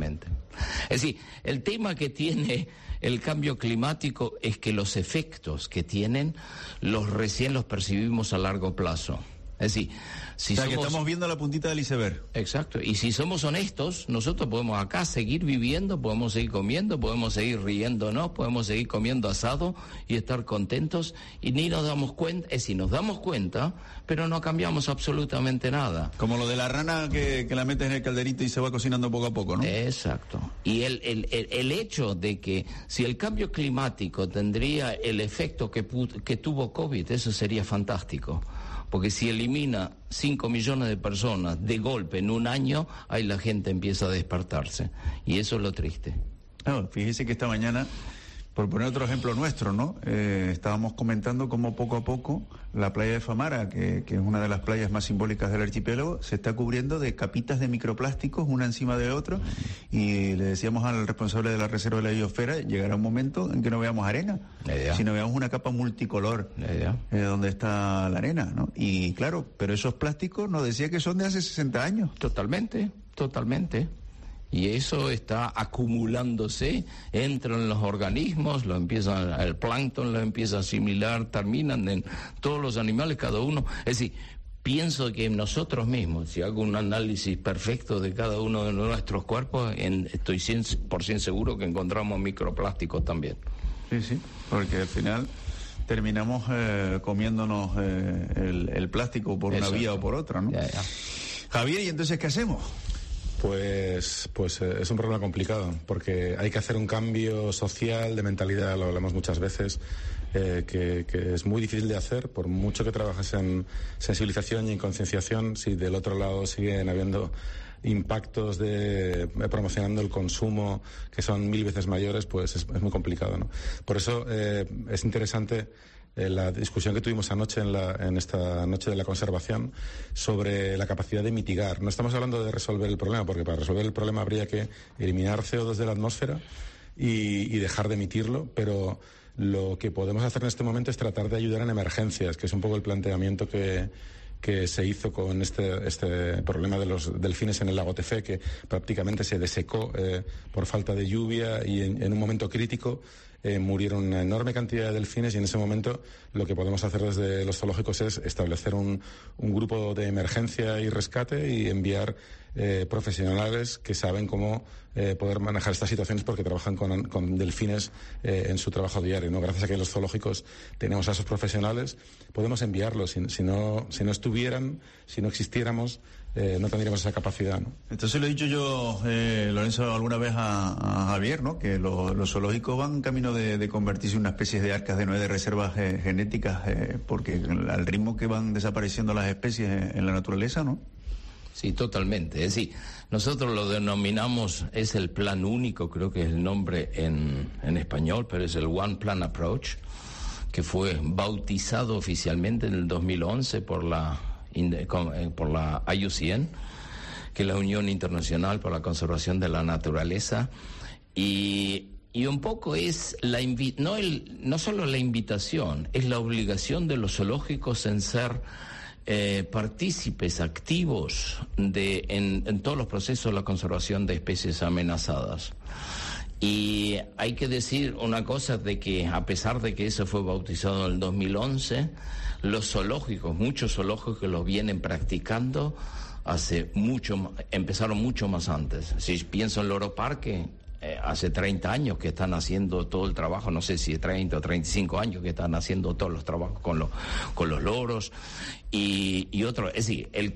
Es decir, el tema que tiene el cambio climático es que los efectos que tienen recién los percibimos a largo plazo. Es decir, que estamos viendo la puntita del iceberg. Exacto. Y si somos honestos, nosotros podemos acá seguir viviendo, podemos seguir comiendo, podemos seguir riéndonos, podemos seguir comiendo asado y estar contentos y ni nos damos cuenta. Es decir, nos damos cuenta, pero no cambiamos absolutamente nada. Como lo de la rana que la metes en el calderito y se va cocinando poco a poco, ¿no? Exacto. Y el hecho de que si el cambio climático tendría el efecto que tuvo COVID, eso sería fantástico. Porque si elimina 5 millones de personas de golpe en un año, ahí la gente empieza a despertarse. Y eso es lo triste. Fíjese que esta mañana, por poner otro ejemplo nuestro, ¿no? Estábamos comentando cómo poco a poco la playa de Famara, que es una de las playas más simbólicas del archipiélago, se está cubriendo de capitas de microplásticos, una encima de otra, y le decíamos al responsable de la reserva de la biosfera, llegará un momento en que no veamos arena, sino veamos una capa multicolor donde está la arena, ¿no? Y claro, pero esos plásticos nos decía que son de hace 60 años. Totalmente. Y eso está acumulándose, entra en los organismos, el plancton lo empieza a asimilar, terminan en todos los animales, cada uno. Es decir, pienso que nosotros mismos, si hago un análisis perfecto de cada uno de nuestros cuerpos, estoy 100% seguro que encontramos microplásticos también. Sí, porque al final terminamos comiéndonos el plástico por una vía o por otra, ¿no? Ya. Javier, ¿y entonces qué hacemos? Pues es un problema complicado, porque hay que hacer un cambio social, de mentalidad, lo hablamos muchas veces, que es muy difícil de hacer, por mucho que trabajes en sensibilización y en concienciación, si del otro lado siguen habiendo impactos promocionando el consumo que son 1000 veces mayores, pues es muy complicado, ¿no? Por eso es interesante la discusión que tuvimos anoche en esta noche de la conservación sobre la capacidad de mitigar. No estamos hablando de resolver el problema, porque para resolver el problema habría que eliminar CO2 de la atmósfera y dejar de emitirlo, pero lo que podemos hacer en este momento es tratar de ayudar en emergencias, que es un poco el planteamiento que se hizo con este problema de los delfines en el lago Tefé, que prácticamente se desecó por falta de lluvia y en un momento crítico murieron una enorme cantidad de delfines, y en ese momento lo que podemos hacer desde los zoológicos es establecer un grupo de emergencia y rescate y enviar profesionales que saben cómo poder manejar estas situaciones, porque trabajan con delfines en su trabajo diario, ¿no? Gracias a que los zoológicos tenemos a esos profesionales, podemos enviarlos. Si no estuvieran, si no existiéramos, no tendríamos esa capacidad, ¿no? Entonces lo he dicho yo, Lorenzo, alguna vez a Javier, ¿no? Que los zoológicos van camino de convertirse en una especie de arcas de Noé, de reservas genéticas, porque al ritmo que van desapareciendo las especies en la naturaleza, ¿no? Sí, totalmente. Es decir, nosotros lo denominamos, es el plan único, creo que es el nombre en español, pero es el One Plan Approach, que fue bautizado oficialmente en el 2011 por la IUCN, que es la Unión Internacional por la Conservación de la Naturaleza, y un poco es no solo la invitación, es la obligación de los zoológicos en ser partícipes activos en todos los procesos de la conservación de especies amenazadas. Y hay que decir una cosa, de que a pesar de que eso fue bautizado en el 2011, los zoológicos, muchos zoológicos lo vienen practicando empezaron mucho más antes. Si pienso en Loro Parque, hace 30 años que están haciendo todo el trabajo, no sé si 30 o 35 años que están haciendo todos los trabajos con los loros y otro. Es decir, el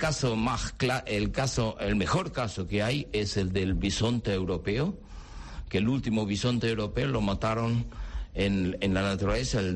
mejor caso que hay es el del bisonte europeo, que el último bisonte europeo lo mataron en la naturaleza el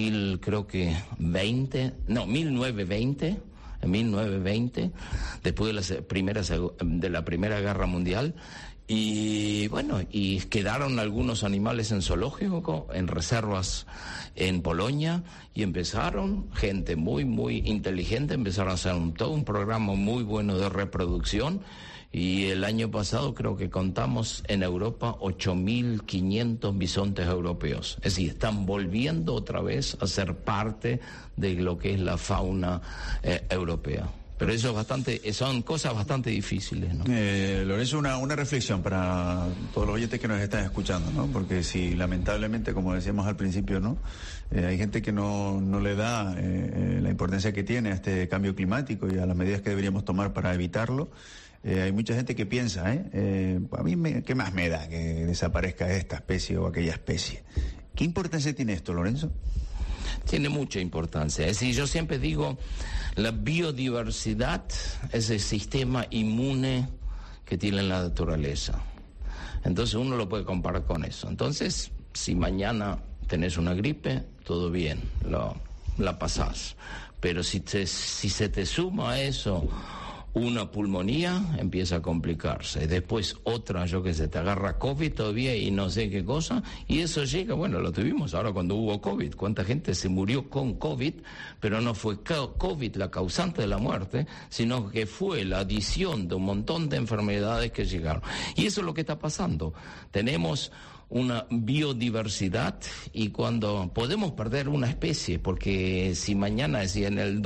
1920, después de la Primera Guerra Mundial, Y bueno, y quedaron algunos animales en zoológico, en reservas en Polonia, y empezaron, gente muy, muy inteligente, empezaron a hacer todo un programa muy bueno de reproducción. Y el año pasado creo que contamos en Europa 8.500 bisontes europeos. Es decir, están volviendo otra vez a ser parte de lo que es la fauna europea. Pero eso son cosas bastante difíciles, ¿no? Lorenzo, una reflexión para todos los oyentes que nos están escuchando, ¿no? Porque si lamentablemente, como decíamos al principio, ¿no? Hay gente que no le da la importancia que tiene a este cambio climático y a las medidas que deberíamos tomar para evitarlo. Hay mucha gente que piensa, a mí ¿qué más me da que desaparezca esta especie o aquella especie? ¿Qué importancia tiene esto, Lorenzo? Tiene mucha importancia. Es decir, yo siempre digo, la biodiversidad es el sistema inmune que tiene la naturaleza. Entonces uno lo puede comparar con eso. Entonces, si mañana tenés una gripe, todo bien, la pasás. Pero si se te suma a eso una pulmonía, empieza a complicarse. Después otra, te agarra COVID todavía y no sé qué cosa, y eso llega, bueno, lo tuvimos ahora cuando hubo COVID. Cuánta gente se murió con COVID, pero no fue COVID la causante de la muerte, sino que fue la adición de un montón de enfermedades que llegaron. Y eso es lo que está pasando. Tenemos una biodiversidad y cuando podemos perder una especie, porque si mañana, en el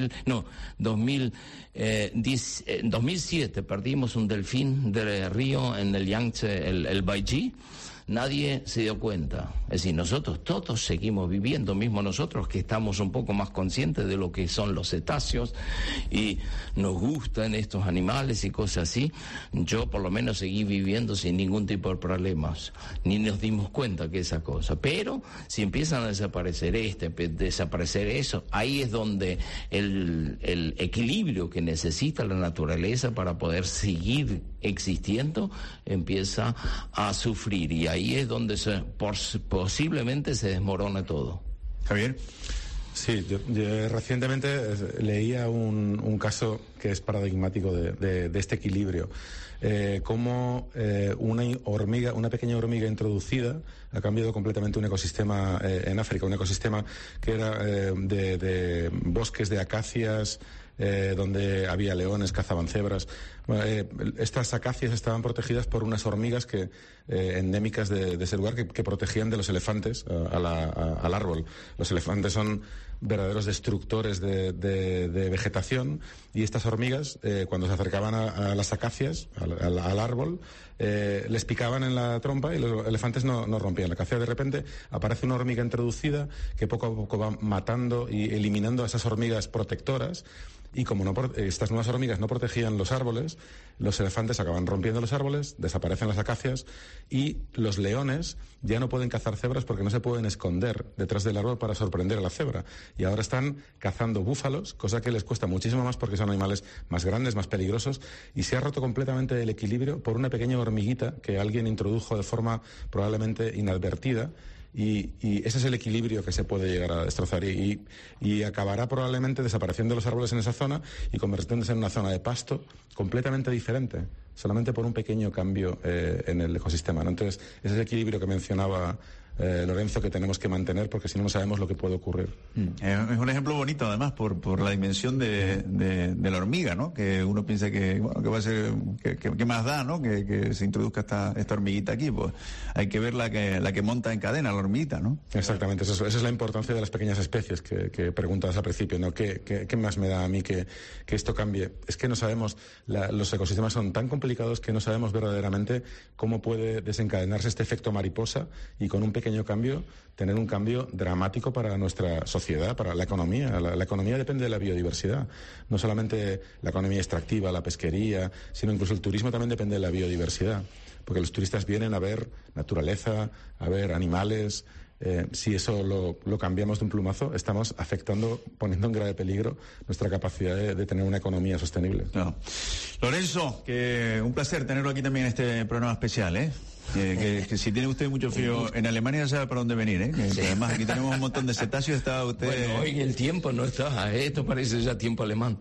2007 perdimos un delfín del río en el Yangtze, el Baiji, nadie se dio cuenta. Es decir, nosotros todos seguimos viviendo, mismo nosotros que estamos un poco más conscientes de lo que son los cetáceos y nos gustan estos animales y cosas así. Yo por lo menos seguí viviendo sin ningún tipo de problemas, ni nos dimos cuenta que esa cosa. Pero si empiezan a desaparecer desaparecer eso, ahí es donde el equilibrio que necesita la naturaleza para poder seguir existiendo empieza a sufrir, y ahí es donde posiblemente se desmorona todo. Javier. Sí, yo recientemente leía un caso que es paradigmático de este equilibrio. Cómo una pequeña hormiga introducida ha cambiado completamente un ecosistema en África, un ecosistema que era de bosques de acacias, donde había leones, cazaban cebras. Estas acacias estaban protegidas por unas hormigas endémicas de ese lugar que protegían de los elefantes al árbol. Los elefantes son verdaderos destructores de vegetación, y estas hormigas, cuando se acercaban a las acacias, al árbol, les picaban en la trompa y los elefantes no rompían la acacia. De repente aparece una hormiga introducida que poco a poco va matando y eliminando a esas hormigas protectoras. Y como estas nuevas hormigas no protegían los árboles, los elefantes acaban rompiendo los árboles, desaparecen las acacias, y los leones ya no pueden cazar cebras porque no se pueden esconder detrás del árbol para sorprender a la cebra. Y ahora están cazando búfalos, cosa que les cuesta muchísimo más porque son animales más grandes, más peligrosos, y se ha roto completamente el equilibrio por una pequeña hormiguita que alguien introdujo de forma probablemente inadvertida. Y ese es el equilibrio que se puede llegar a destrozar, y acabará probablemente desapareciendo los árboles en esa zona y convirtiéndose en una zona de pasto completamente diferente, solamente por un pequeño cambio en el ecosistema, ¿no? Entonces, ese es el equilibrio que mencionaba Lorenzo, que tenemos que mantener, porque si no, no sabemos lo que puede ocurrir. Es un ejemplo bonito, además, por la dimensión de la hormiga, ¿no? Que uno piensa que va a ser, que más da, ¿no? Que se introduzca esta hormiguita aquí. Pues hay que ver la que monta en cadena, la hormiguita, ¿no? Exactamente, esa es la importancia de las pequeñas especies que preguntas al principio, ¿no? ¿Qué más me da a mí que esto cambie? Es que no sabemos, los ecosistemas son tan complicados que no sabemos verdaderamente cómo puede desencadenarse este efecto mariposa, y con un pequeño cambio tener un cambio dramático para nuestra sociedad, para la economía. La economía depende de la biodiversidad, no solamente la economía extractiva, la pesquería, sino incluso el turismo también depende de la biodiversidad, porque los turistas vienen a ver naturaleza, a ver animales, si eso lo cambiamos de un plumazo, estamos poniendo en grave peligro nuestra capacidad de tener una economía sostenible. No. Lorenzo, que un placer tenerlo aquí también en este programa especial, ¿eh? Que si tiene usted mucho frío en Alemania, ya sabe para dónde venir, ¿eh? Que además aquí tenemos un montón de cetáceos. Está usted... Bueno, hoy el tiempo no está, esto parece ya tiempo alemán.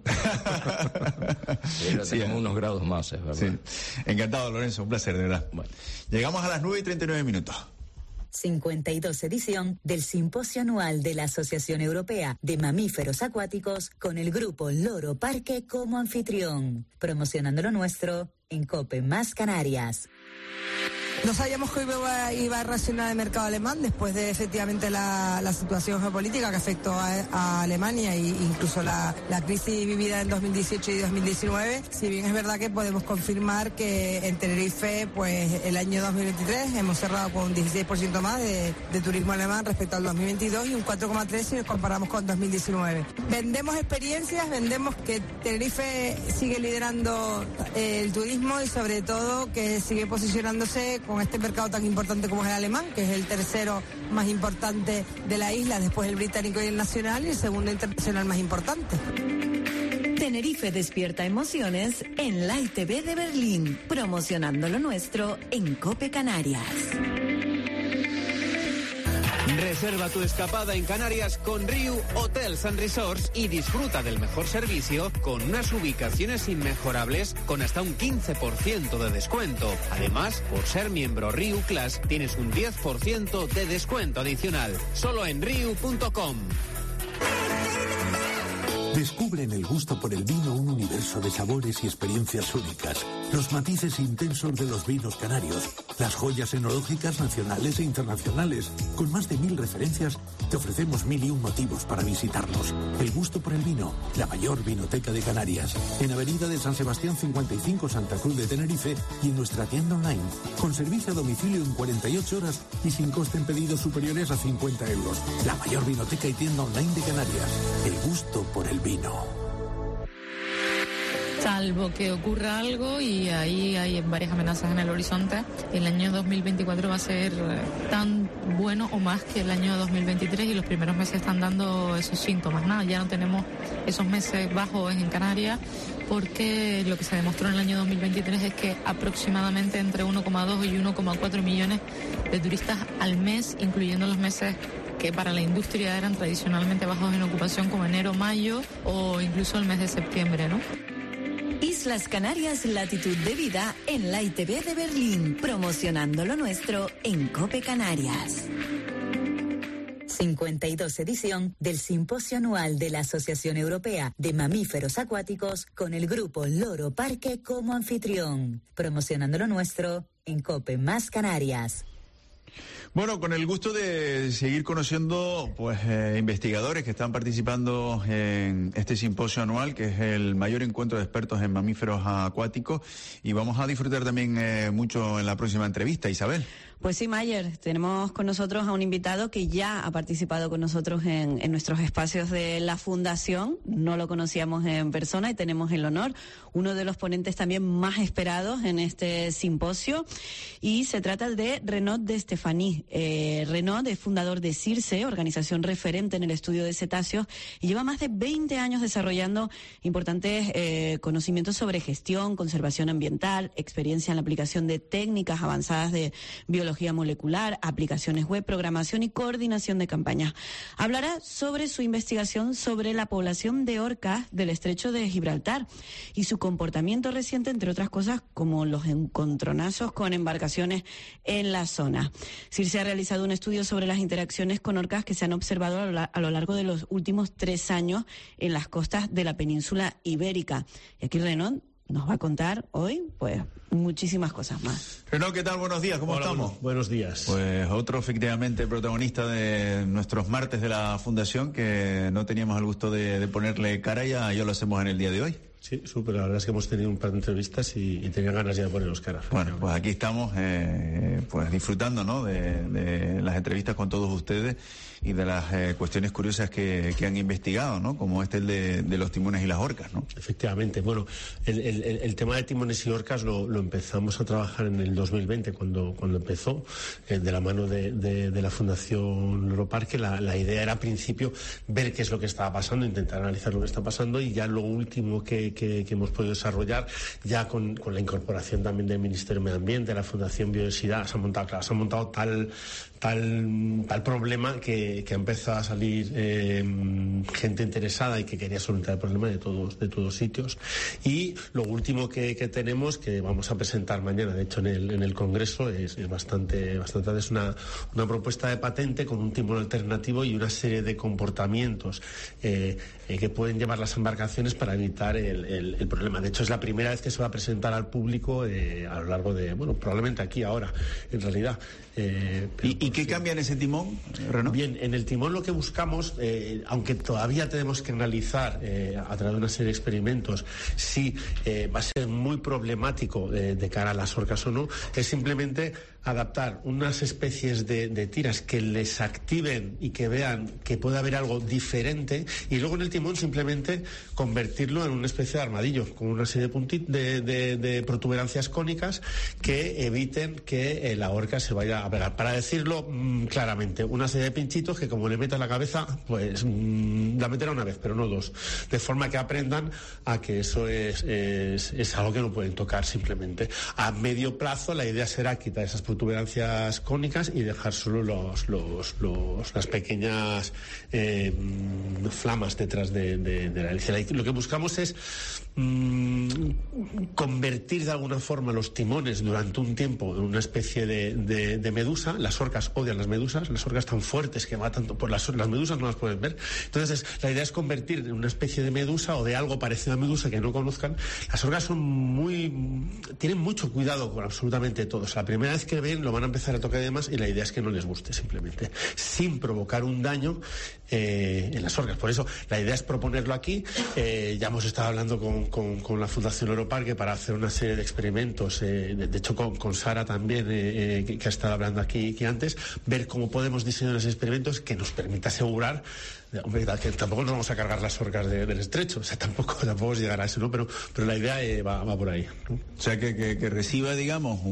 Pero tenemos unos grados más, es verdad. Sí. Encantado, Lorenzo, un placer, de verdad. Bueno. Llegamos a las 9:39. 52 edición del Simposio Anual de la Asociación Europea de Mamíferos Acuáticos con el grupo Loro Parque como anfitrión, promocionando lo nuestro en COPE más Canarias. No sabíamos que iba a reaccionar el mercado alemán después de efectivamente la situación geopolítica que afectó a Alemania e incluso la crisis vivida en 2018 y 2019. Si bien es verdad que podemos confirmar que en Tenerife, pues el año 2023 hemos cerrado con un 16% más de turismo alemán respecto al 2022 y un 4,3% si nos comparamos con 2019. Vendemos experiencias, vendemos que Tenerife sigue liderando el turismo y sobre todo que sigue posicionándose con este mercado tan importante como es el alemán, que es el tercero más importante de la isla después del británico y el nacional, y el segundo internacional más importante. Tenerife despierta emociones en la ITV de Berlín, promocionando lo nuestro en COPE Canarias. Reserva tu escapada en Canarias con Riu Hotels and Resorts y disfruta del mejor servicio con unas ubicaciones inmejorables con hasta un 15% de descuento. Además, por ser miembro Riu Class tienes un 10% de descuento adicional. Solo en riu.com. Descubre en el gusto por el vino un universo de sabores y experiencias únicas. Los matices intensos de los vinos canarios, las joyas enológicas nacionales e internacionales. Con más de 1000 referencias, te ofrecemos 1001 motivos para visitarnos. El gusto por el vino, la mayor vinoteca de Canarias. En Avenida de San Sebastián 55, Santa Cruz de Tenerife, y en nuestra tienda online. Con servicio a domicilio en 48 horas y sin coste en pedidos superiores a 50 euros. La mayor vinoteca y tienda online de Canarias. El gusto por el vino. Salvo que ocurra algo, y ahí hay varias amenazas en el horizonte, el año 2024 va a ser tan bueno o más que el año 2023, y los primeros meses están dando esos síntomas, ¿no? Ya no tenemos esos meses bajos en Canarias, porque lo que se demostró en el año 2023 es que aproximadamente entre 1,2 y 1,4 millones de turistas al mes, incluyendo los meses que para la industria eran tradicionalmente bajos en ocupación, como enero, mayo o incluso el mes de septiembre, ¿no? Islas Canarias, latitud de vida en la ITV de Berlín, promocionando lo nuestro en COPE Canarias. 52 edición del Simposio Anual de la Asociación Europea de Mamíferos Acuáticos con el grupo Loro Parque como anfitrión, promocionando lo nuestro en COPE más Canarias. Bueno, con el gusto de seguir conociendo investigadores que están participando en este simposio anual, que es el mayor encuentro de expertos en mamíferos acuáticos, y vamos a disfrutar también mucho en la próxima entrevista. Isabel. Pues sí, Mayer, tenemos con nosotros a un invitado que ya ha participado con nosotros en nuestros espacios de la Fundación. No lo conocíamos en persona y tenemos el honor, uno de los ponentes también más esperados en este simposio, y se trata de Renaud de Stefanie. Renaud es fundador de CIRSE, organización referente en el estudio de cetáceos, y lleva más de 20 años desarrollando importantes conocimientos sobre gestión, conservación ambiental, experiencia en la aplicación de técnicas avanzadas de biología molecular, aplicaciones web, programación y coordinación de campañas. Hablará sobre su investigación sobre la población de orcas del estrecho de Gibraltar y su comportamiento reciente, entre otras cosas, como los encontronazos con embarcaciones en la zona. CIRSE ha realizado un estudio sobre las interacciones con orcas que se han observado a lo largo de los últimos 3 años en las costas de la península ibérica. Y aquí Renaud nos va a contar hoy, pues, muchísimas cosas más. Renaud, ¿qué tal? Buenos días, ¿cómo estamos? Buenos días. Pues otro, efectivamente, protagonista de nuestros martes de la Fundación, que no teníamos el gusto de ponerle cara, y ya lo hacemos en el día de hoy. Sí, súper. La verdad es que hemos tenido un par de entrevistas y tenía ganas ya de ponerlos cara. Bueno, pues aquí estamos pues disfrutando, ¿no?, de las entrevistas con todos ustedes y de las cuestiones curiosas que han investigado, ¿no?, como el de los timones y las orcas, ¿no? Efectivamente. Bueno, el tema de timones y orcas lo empezamos a trabajar en el 2020, cuando empezó, de la mano de la Fundación Loroparque. La idea era, al principio, ver qué es lo que estaba pasando, intentar analizar lo que está pasando, y ya lo último que hemos podido desarrollar, ya con la incorporación también del Ministerio de Medio Ambiente, de la Fundación Biodiversidad, se ha montado tal problema que ha empezado a salir gente interesada y que quería solventar el problema de todos sitios. Y lo último que tenemos, que vamos a presentar mañana, de hecho en el Congreso, es bastante es una propuesta de patente con un timón alternativo y una serie de comportamientos que pueden llevar las embarcaciones para evitar el problema. De hecho, es la primera vez que se va a presentar al público a lo largo de, bueno, probablemente aquí ahora, en realidad. ¿Y qué cambia en ese timón, Renaud? Bien, en el timón lo que buscamos, aunque todavía tenemos que analizar a través de una serie de experimentos si va a ser muy problemático de cara a las orcas o no, es simplemente adaptar unas especies de tiras que les activen y que vean que puede haber algo diferente, y luego en el timón simplemente convertirlo en una especie de armadillo con una serie de protuberancias cónicas que eviten que la orca se vaya a pegar. Para decirlo claramente, una serie de pinchitos que, como le metas la cabeza, pues la meterá una vez, pero no dos, de forma que aprendan a que eso es algo que no pueden tocar simplemente. A medio plazo la idea será quitar esas protuberancias cónicas y dejar solo las pequeñas flamas detrás de la hélice. Lo que buscamos es convertir de alguna forma los timones durante un tiempo en una especie de medusa. Las orcas odian las medusas, las orcas tan fuertes que matan por las medusas no las pueden ver. Entonces la idea es convertir en una especie de medusa o de algo parecido a medusa que no conozcan. Las orcas tienen mucho cuidado con absolutamente todo. O sea, la primera vez que ven lo van a empezar a tocar y demás, y la idea es que no les guste, simplemente, sin provocar un daño en las orcas. Por eso la idea es proponerlo aquí. Ya hemos estado hablando con la Fundación Loroparque para hacer una serie de experimentos, de hecho con Sara también, que ha estado hablando aquí antes, ver cómo podemos diseñar los experimentos que nos permita asegurar, hombre, que tampoco nos vamos a cargar las orcas del estrecho, o sea, tampoco llegar a eso, ¿no? Pero la idea va por ahí, ¿no? O sea, que reciba, digamos,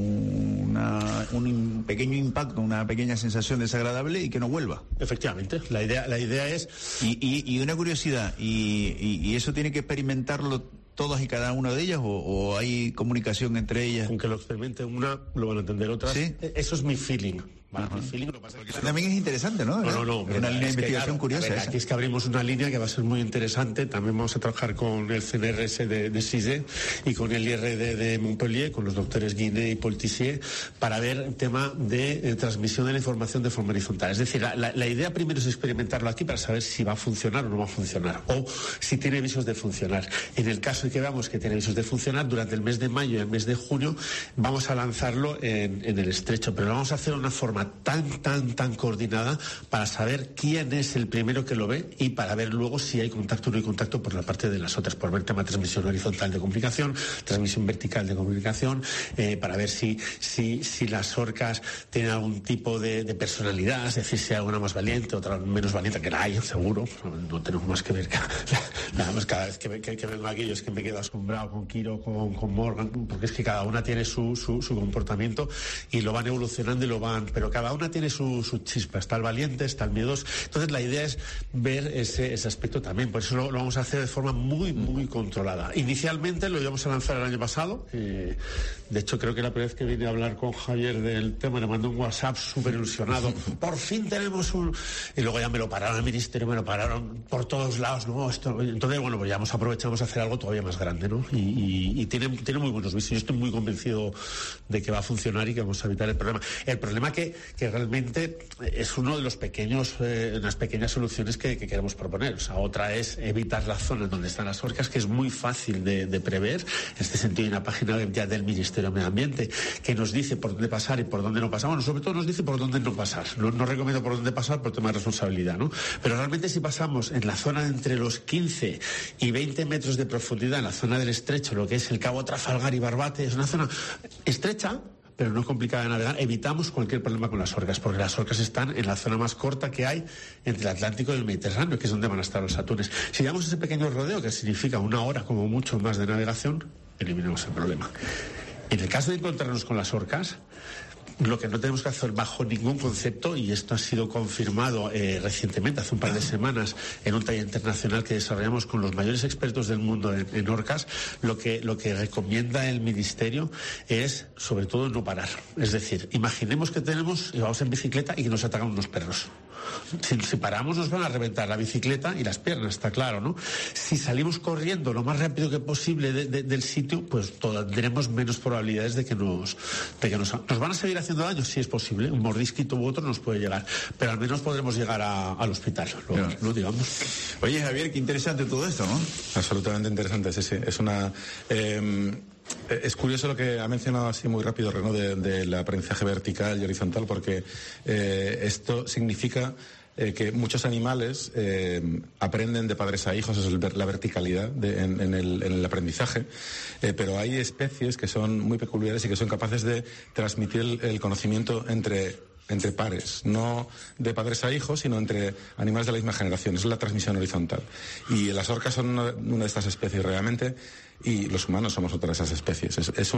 un pequeño impacto, una pequeña sensación desagradable y que no vuelva. Efectivamente, la idea es... Y una curiosidad, y eso tiene que experimentarlo todas y cada una de ellas, o hay comunicación entre ellas? Aunque lo experimente una, lo van a entender otras. ¿Sí? Eso es mi feeling. También es interesante, ¿no? No. Una línea de investigación curiosa. Aquí es que abrimos una línea que va a ser muy interesante. También vamos a trabajar con el CNRS de CISE y con el IRD de Montpellier, con los doctores Guinet y Paul Tissier, para ver el tema de transmisión de la información de forma horizontal. Es decir, la idea primero es experimentarlo aquí para saber si va a funcionar o no va a funcionar, o si tiene visos de funcionar. En el caso de que veamos que tiene visos de funcionar, durante el mes de mayo y el mes de junio vamos a lanzarlo en el estrecho, pero lo vamos a hacer de una forma tan coordinada para saber quién es el primero que lo ve y para ver luego si hay contacto o no hay contacto por la parte de las otras, por ver tema de transmisión horizontal de comunicación, transmisión vertical de comunicación, para ver si las orcas tienen algún tipo de personalidad, es decir, si hay alguna más valiente, otra menos valiente, que la hay, seguro. No tenemos más que ver. Nada más, cada vez que vengo aquí yo es que me quedo asombrado con Kiro, con Morgan, porque es que cada una tiene su comportamiento y lo van evolucionando y pero cada una tiene su chispa. Está el valiente, está el miedoso. Entonces la idea es ver ese aspecto también. Por eso lo vamos a hacer de forma muy controlada. Inicialmente lo íbamos a lanzar el año pasado. De hecho, creo que la primera vez que vine a hablar con Javier del tema, le mandé un WhatsApp súper ilusionado. Por fin tenemos un... Y luego ya me lo pararon al ministerio, me lo pararon por todos lados, ¿no? Entonces, bueno, pues ya aprovechamos a hacer algo todavía más grande, ¿no? Y tiene muy buenos visos. Yo estoy muy convencido de que va a funcionar y que vamos a evitar el problema. El problema que que realmente es uno de los unas pequeñas soluciones que queremos proponer. O sea, otra es evitar la zona donde están las orcas, que es muy fácil de prever. En este sentido hay una página web ya del Ministerio de Medio Ambiente que nos dice por dónde pasar y por dónde no pasar. Bueno, sobre todo nos dice por dónde no pasar. No recomiendo por dónde pasar por tema de responsabilidad, ¿no? Pero realmente si pasamos en la zona entre los 15 y 20 metros de profundidad, en la zona del estrecho, lo que es el Cabo Trafalgar y Barbate, es una zona estrecha, pero no complicada de navegar, evitamos cualquier problema con las orcas, porque las orcas están en la zona más corta que hay entre el Atlántico y el Mediterráneo, que es donde van a estar los atunes. Si damos ese pequeño rodeo, que significa una hora como mucho más de navegación, eliminamos el problema. En el caso de encontrarnos con las orcas, lo que no tenemos que hacer bajo ningún concepto, y esto ha sido confirmado recientemente, hace un par de semanas, en un taller internacional que desarrollamos con los mayores expertos del mundo en orcas, lo que recomienda el Ministerio es, sobre todo, no parar. Es decir, imaginemos que vamos en bicicleta y que nos atacan unos perros. Si paramos nos van a reventar la bicicleta y las piernas, está claro, ¿no? Si salimos corriendo lo más rápido que posible del sitio, pues tendremos menos probabilidades de que nos van a seguir haciendo daño, si es posible. Un mordisquito u otro nos puede llegar, pero al menos podremos llegar al hospital, ¿no? Digamos. Oye, Javier, qué interesante todo esto, ¿no? Absolutamente interesante, sí. Es una... Es curioso lo que ha mencionado así muy rápido Renaud del aprendizaje vertical y horizontal, porque esto significa que muchos animales aprenden de padres a hijos, eso es la verticalidad en el aprendizaje, pero hay especies que son muy peculiares y que son capaces de transmitir el conocimiento entre pares, no de padres a hijos, sino entre animales de la misma generación. Es la transmisión horizontal. Y las orcas son una de estas especies realmente, y los humanos somos otra de esas especies. Es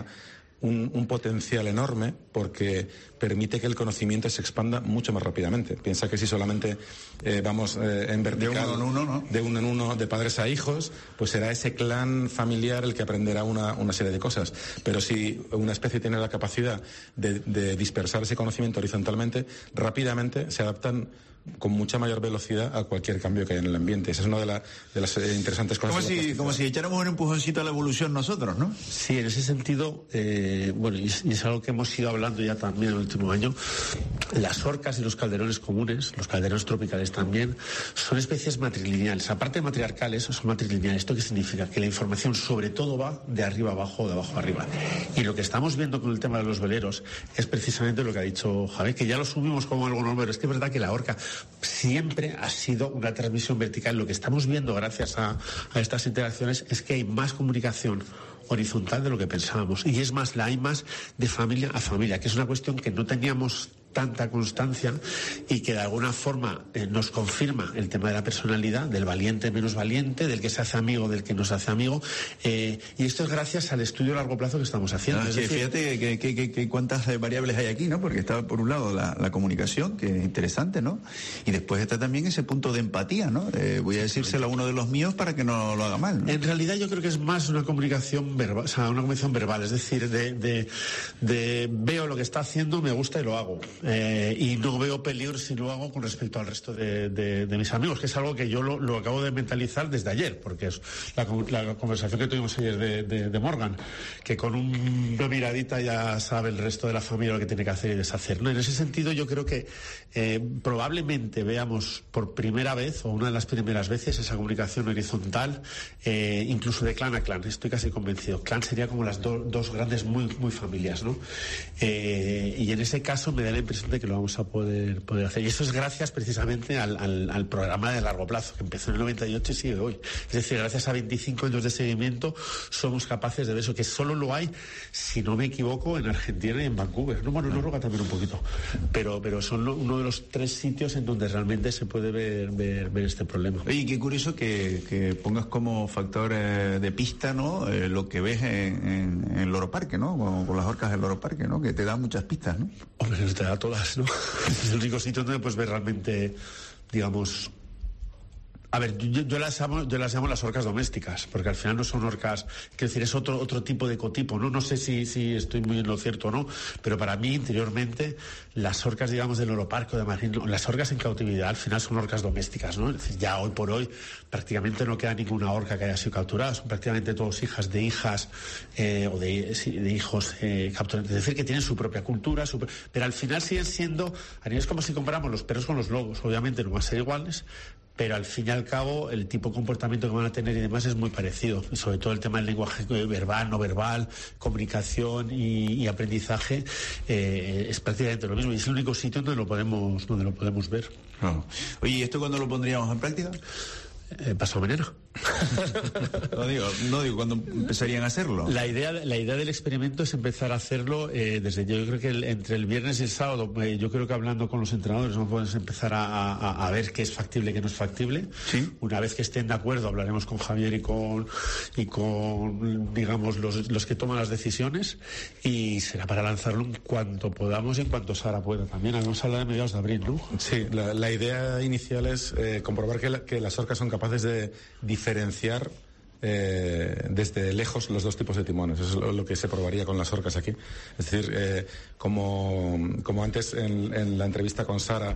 un potencial enorme porque permite que el conocimiento se expanda mucho más rápidamente. Piensa que si solamente vamos en vertical, de uno en uno, ¿no? De uno en uno, de padres a hijos, pues será ese clan familiar el que aprenderá una serie de cosas. Pero si una especie tiene la capacidad de dispersar ese conocimiento horizontalmente, rápidamente se adaptan con mucha mayor velocidad a cualquier cambio que haya en el ambiente. Esa es una de las interesantes cosas. Como si echáramos un empujoncito a la evolución nosotros, ¿no? Sí, en ese sentido, y es algo que hemos ido hablando ya también en el último año, las orcas y los calderones comunes, los calderones tropicales también, son especies matrilineales. Aparte de matriarcales, son matrilineales. ¿Esto qué significa? Que la información sobre todo va de arriba abajo o de abajo arriba. Y lo que estamos viendo con el tema de los veleros es precisamente lo que ha dicho Javier, que ya lo asumimos como algo normal, pero es que es verdad que la orca siempre ha sido una transmisión vertical. Lo que estamos viendo gracias a estas interacciones es que hay más comunicación horizontal de lo que pensábamos, y es más, la hay más de familia a familia, que es una cuestión que no teníamos tanta constancia y que de alguna forma nos confirma el tema de la personalidad, del valiente menos valiente, del que se hace amigo, del que no se hace amigo, y esto es gracias al estudio a largo plazo que estamos haciendo. Sí, fíjate que cuántas variables hay aquí, ¿no? Porque está por un lado la comunicación, que es interesante, ¿no? Y después está también ese punto de empatía, ¿no? Voy a decírselo a uno de los míos para que no lo haga mal, ¿no? En realidad yo creo que es más una comunicación verbal, o sea, una comunicación verbal, es decir, de veo lo que está haciendo, me gusta y lo hago. Y no veo peligro si lo hago con respecto al resto de mis amigos, que es algo que yo lo acabo de mentalizar desde ayer, porque es la conversación que tuvimos ayer de Morgan, que con una miradita ya sabe el resto de la familia lo que tiene que hacer y deshacer, ¿no? En ese sentido yo creo que probablemente veamos por primera vez, o una de las primeras veces, esa comunicación horizontal, incluso de clan a clan. Estoy casi convencido. Clan sería como las dos grandes muy familias, ¿no? Y en ese caso me da la impresión de que lo vamos a poder hacer. Y eso es gracias precisamente al programa de largo plazo, que empezó en el 98 y sigue hoy. Es decir, gracias a 25 años de seguimiento somos capaces de ver eso, que solo lo hay, si no me equivoco, en Argentina y en Vancouver. No, bueno, en Noruega también un poquito. Pero son uno de los 3 sitios en donde realmente se puede ver este problema. Y qué curioso que pongas como factor de pista, ¿no? Lo que ves en el Loro Parque, ¿no? Con las orcas del Loro Parque, ¿no? Que te da muchas pistas, ¿no? Hombre, te da todas, ¿no? Es el único sitio donde puedes ver realmente, digamos, A ver, yo las llamo las orcas domésticas, porque al final no son orcas, quiero decir, es otro tipo de ecotipo, ¿no? No sé si estoy muy en lo cierto o no, pero para mí, interiormente, las orcas, digamos, del Oroparque o de Madrid, las orcas en cautividad al final son orcas domésticas, ¿no? Es decir, ya hoy por hoy prácticamente no queda ninguna orca que haya sido capturada, son prácticamente todos hijas de hijas o de hijos capturados. Es decir, que tienen su propia cultura, pero al final siguen siendo, es como si comparamos los perros con los lobos, obviamente no van a ser iguales, pero al fin y al cabo el tipo de comportamiento que van a tener y demás es muy parecido, y sobre todo el tema del lenguaje verbal, no verbal, comunicación y aprendizaje es prácticamente lo mismo, y es el único sitio donde lo podemos ver. Oye, ¿y esto cuándo lo pondríamos en práctica? Pasado mañana. No digo cuándo empezarían a hacerlo. La idea del experimento es empezar a hacerlo desde yo creo que entre el viernes y el sábado. Yo creo que hablando con los entrenadores no podemos empezar a ver qué es factible y qué no es factible. ¿Sí? Una vez que estén de acuerdo hablaremos con Javier y con digamos los que toman las decisiones, y será para lanzarlo en cuanto podamos y en cuanto Sara pueda. También habíamos hablado de mediados de abril, ¿no? Sí, la idea inicial es comprobar que las orcas son capaces de diferenciar desde lejos los dos tipos de timones. Eso es lo que se probaría con las orcas aquí. Es decir, como antes en la entrevista con Sara,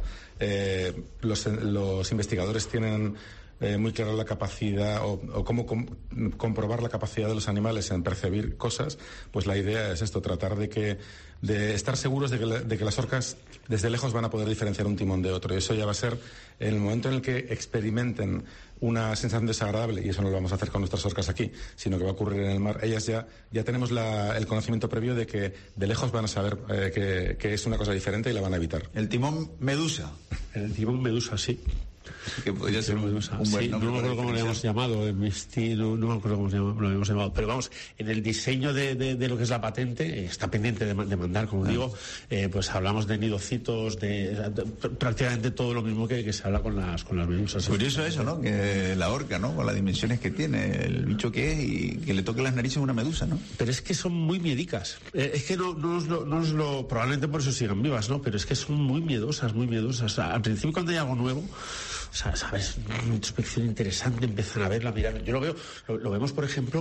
los investigadores tienen muy clara la capacidad o cómo comprobar la capacidad de los animales en percibir cosas, pues la idea es esto, tratar de estar seguros de que las orcas desde lejos van a poder diferenciar un timón de otro. Y eso ya va a ser en el momento en el que experimenten una sensación desagradable, y eso no lo vamos a hacer con nuestras orcas aquí, sino que va a ocurrir en el mar. Ellas ya tenemos el conocimiento previo de que de lejos van a saber que es una cosa diferente y la van a evitar. ¿El timón medusa? El timón medusa, sí. Que podría ser un buen nombre. No me acuerdo cómo lo habíamos llamado, no me acuerdo cómo lo habíamos llamado, pero vamos, en el diseño de lo que es la patente está pendiente de mandar, como digo, pues hablamos de nidocitos, de prácticamente todo lo mismo que se habla con las medusas. Curioso eso, ¿no? Que la orca, ¿no? Con las dimensiones que tiene, el bicho que es, y que le toque las narices a una medusa, ¿no? Pero es que son muy miedicas. Es que no nos lo probablemente por eso sigan vivas, ¿no? Pero es que son muy miedosas. O sea, al principio, cuando hay algo nuevo, o sea, ¿sabes? Una introspección interesante, empiezan a verla, mirar. Yo lo vemos, por ejemplo,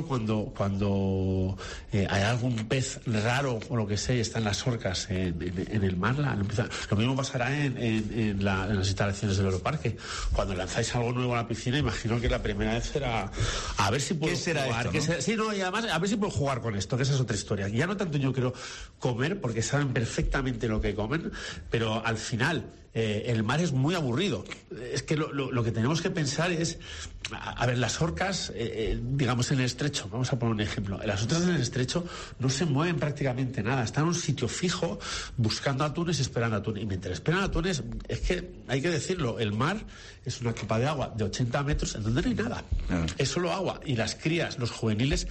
cuando hay algún pez raro o lo que sea y están las orcas en el mar. Lo mismo pasará en las instalaciones del Oroparque. Cuando lanzáis algo nuevo a la piscina, imagino que la primera vez será a ver si puedo ¿qué será jugar. Esto, ¿no? Sí, no, y además a ver si puedo jugar con esto, que esa es otra historia. Ya no tanto yo quiero comer, porque saben perfectamente lo que comen, pero al final el mar es muy aburrido. Es que lo que tenemos que pensar es, a ver, las orcas, digamos en el estrecho, vamos a poner un ejemplo, las orcas en el estrecho no se mueven prácticamente nada, están en un sitio fijo buscando atunes y esperando atunes, y mientras esperan atunes, es que hay que decirlo, el mar es una capa de agua de 80 metros en donde no hay nada, es solo agua, y las crías, los juveniles,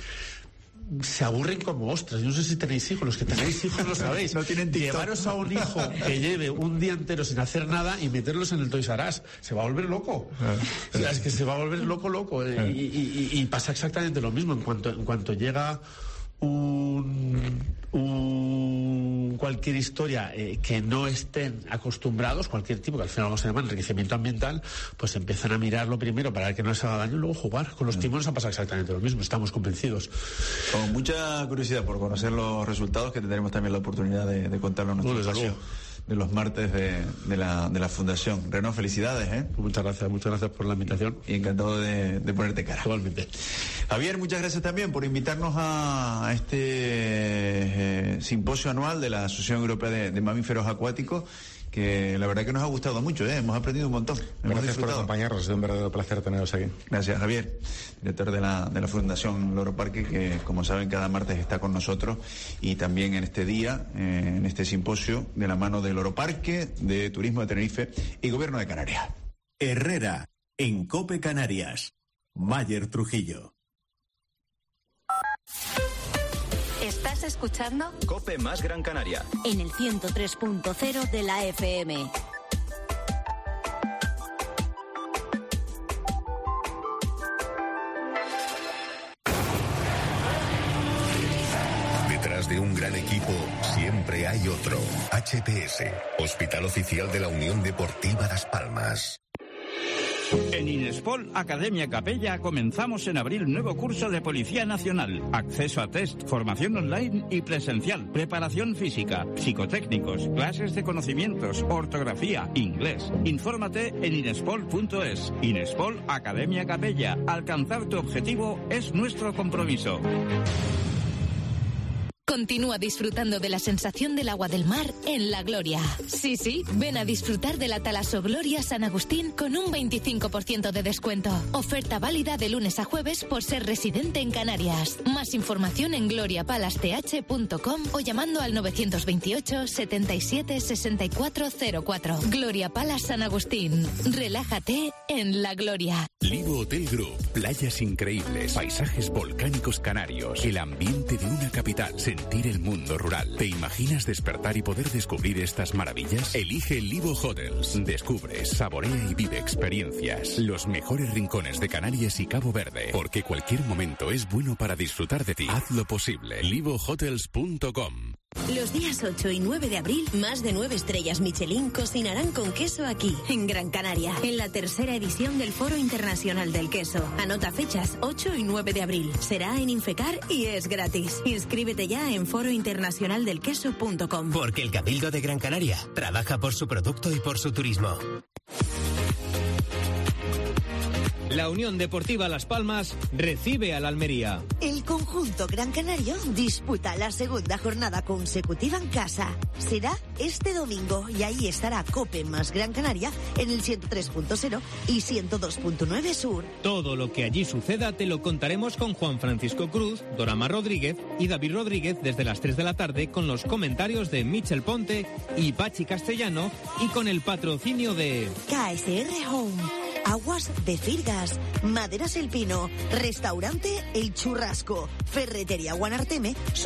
se aburren como ostras. Yo no sé si tenéis hijos, los que tenéis hijos lo sabéis. No tienen TikTok. Llevaros a un hijo que lleve un día entero sin hacer nada y meterlos en el Toys R Us, se va a volver loco. O sea, es que se va a volver loco. Y pasa exactamente lo mismo en cuanto llega cualquier historia que no estén acostumbrados, cualquier tipo, que al final vamos a llamar enriquecimiento ambiental, pues empiezan a mirarlo primero para ver que no les haga daño y luego jugar. Con los timones ha pasado exactamente lo mismo, estamos convencidos. Con mucha curiosidad por conocer los resultados, que tendremos también la oportunidad de contarlo en nuestro espacio de los martes de la Fundación. Reno, felicidades, ¿eh? Muchas gracias por la invitación. Y encantado de ponerte cara. Igualmente. Javier, muchas gracias también por invitarnos a este simposio anual de la Asociación Europea de Mamíferos Acuáticos, que la verdad que nos ha gustado mucho, hemos aprendido un montón. Gracias por acompañarnos, es un verdadero placer teneros aquí. Gracias, Javier, director de la Fundación Oroparque, que como saben cada martes está con nosotros, y también en este día, en este simposio, de la mano del Oroparque, de Turismo de Tenerife y Gobierno de Canarias. Herrera, en COPE Canarias. Mayer Trujillo. ¿Estás escuchando? COPE más Gran Canaria. En el 103.0 de la FM. Detrás de un gran equipo siempre hay otro. HTS, Hospital Oficial de la Unión Deportiva Las Palmas. En Inespol Academia Capella comenzamos en abril nuevo curso de Policía Nacional. Acceso a test, formación online y presencial, preparación física, psicotécnicos, clases de conocimientos, ortografía, inglés. Infórmate en inespol.es. Inespol Academia Capella. Alcanzar tu objetivo es nuestro compromiso. Continúa disfrutando de la sensación del agua del mar en La Gloria. Sí, ven a disfrutar de la Talaso Gloria San Agustín con un 25% de descuento. Oferta válida de lunes a jueves por ser residente en Canarias. Más información en gloriapalace.com o llamando al 928 77 6404. Gloria Palace San Agustín. Relájate en La Gloria. Livo Hotel Group. Playas increíbles, paisajes volcánicos canarios, el ambiente de una capital. Sentir el mundo rural. ¿Te imaginas despertar y poder descubrir estas maravillas? Elige Livo Hotels. Descubre, saborea y vive experiencias. Los mejores rincones de Canarias y Cabo Verde. Porque cualquier momento es bueno para disfrutar de ti. Haz lo posible. livohotels.com. Los días 8 y 9 de abril, más de 9 estrellas Michelin cocinarán con queso aquí, en Gran Canaria, en la tercera edición del Foro Internacional del Queso. Anota fechas 8 y 9 de abril. Será en Infecar y es gratis. Inscríbete ya en forointernacionaldelqueso.com. Porque el Cabildo de Gran Canaria trabaja por su producto y por su turismo. La Unión Deportiva Las Palmas recibe al Almería. El conjunto gran canario disputa la segunda jornada consecutiva en casa. Será este domingo y ahí estará COPE más Gran Canaria en el 103.0 y 102.9 Sur. Todo lo que allí suceda te lo contaremos con Juan Francisco Cruz, Dorama Rodríguez y David Rodríguez desde las 3 de la tarde con los comentarios de Michel Ponte y Pachi Castellano y con el patrocinio de KSR Home, Aguas de Firgas, Maderas El Pino, Restaurante El Churrasco, Ferretería Guanarteme.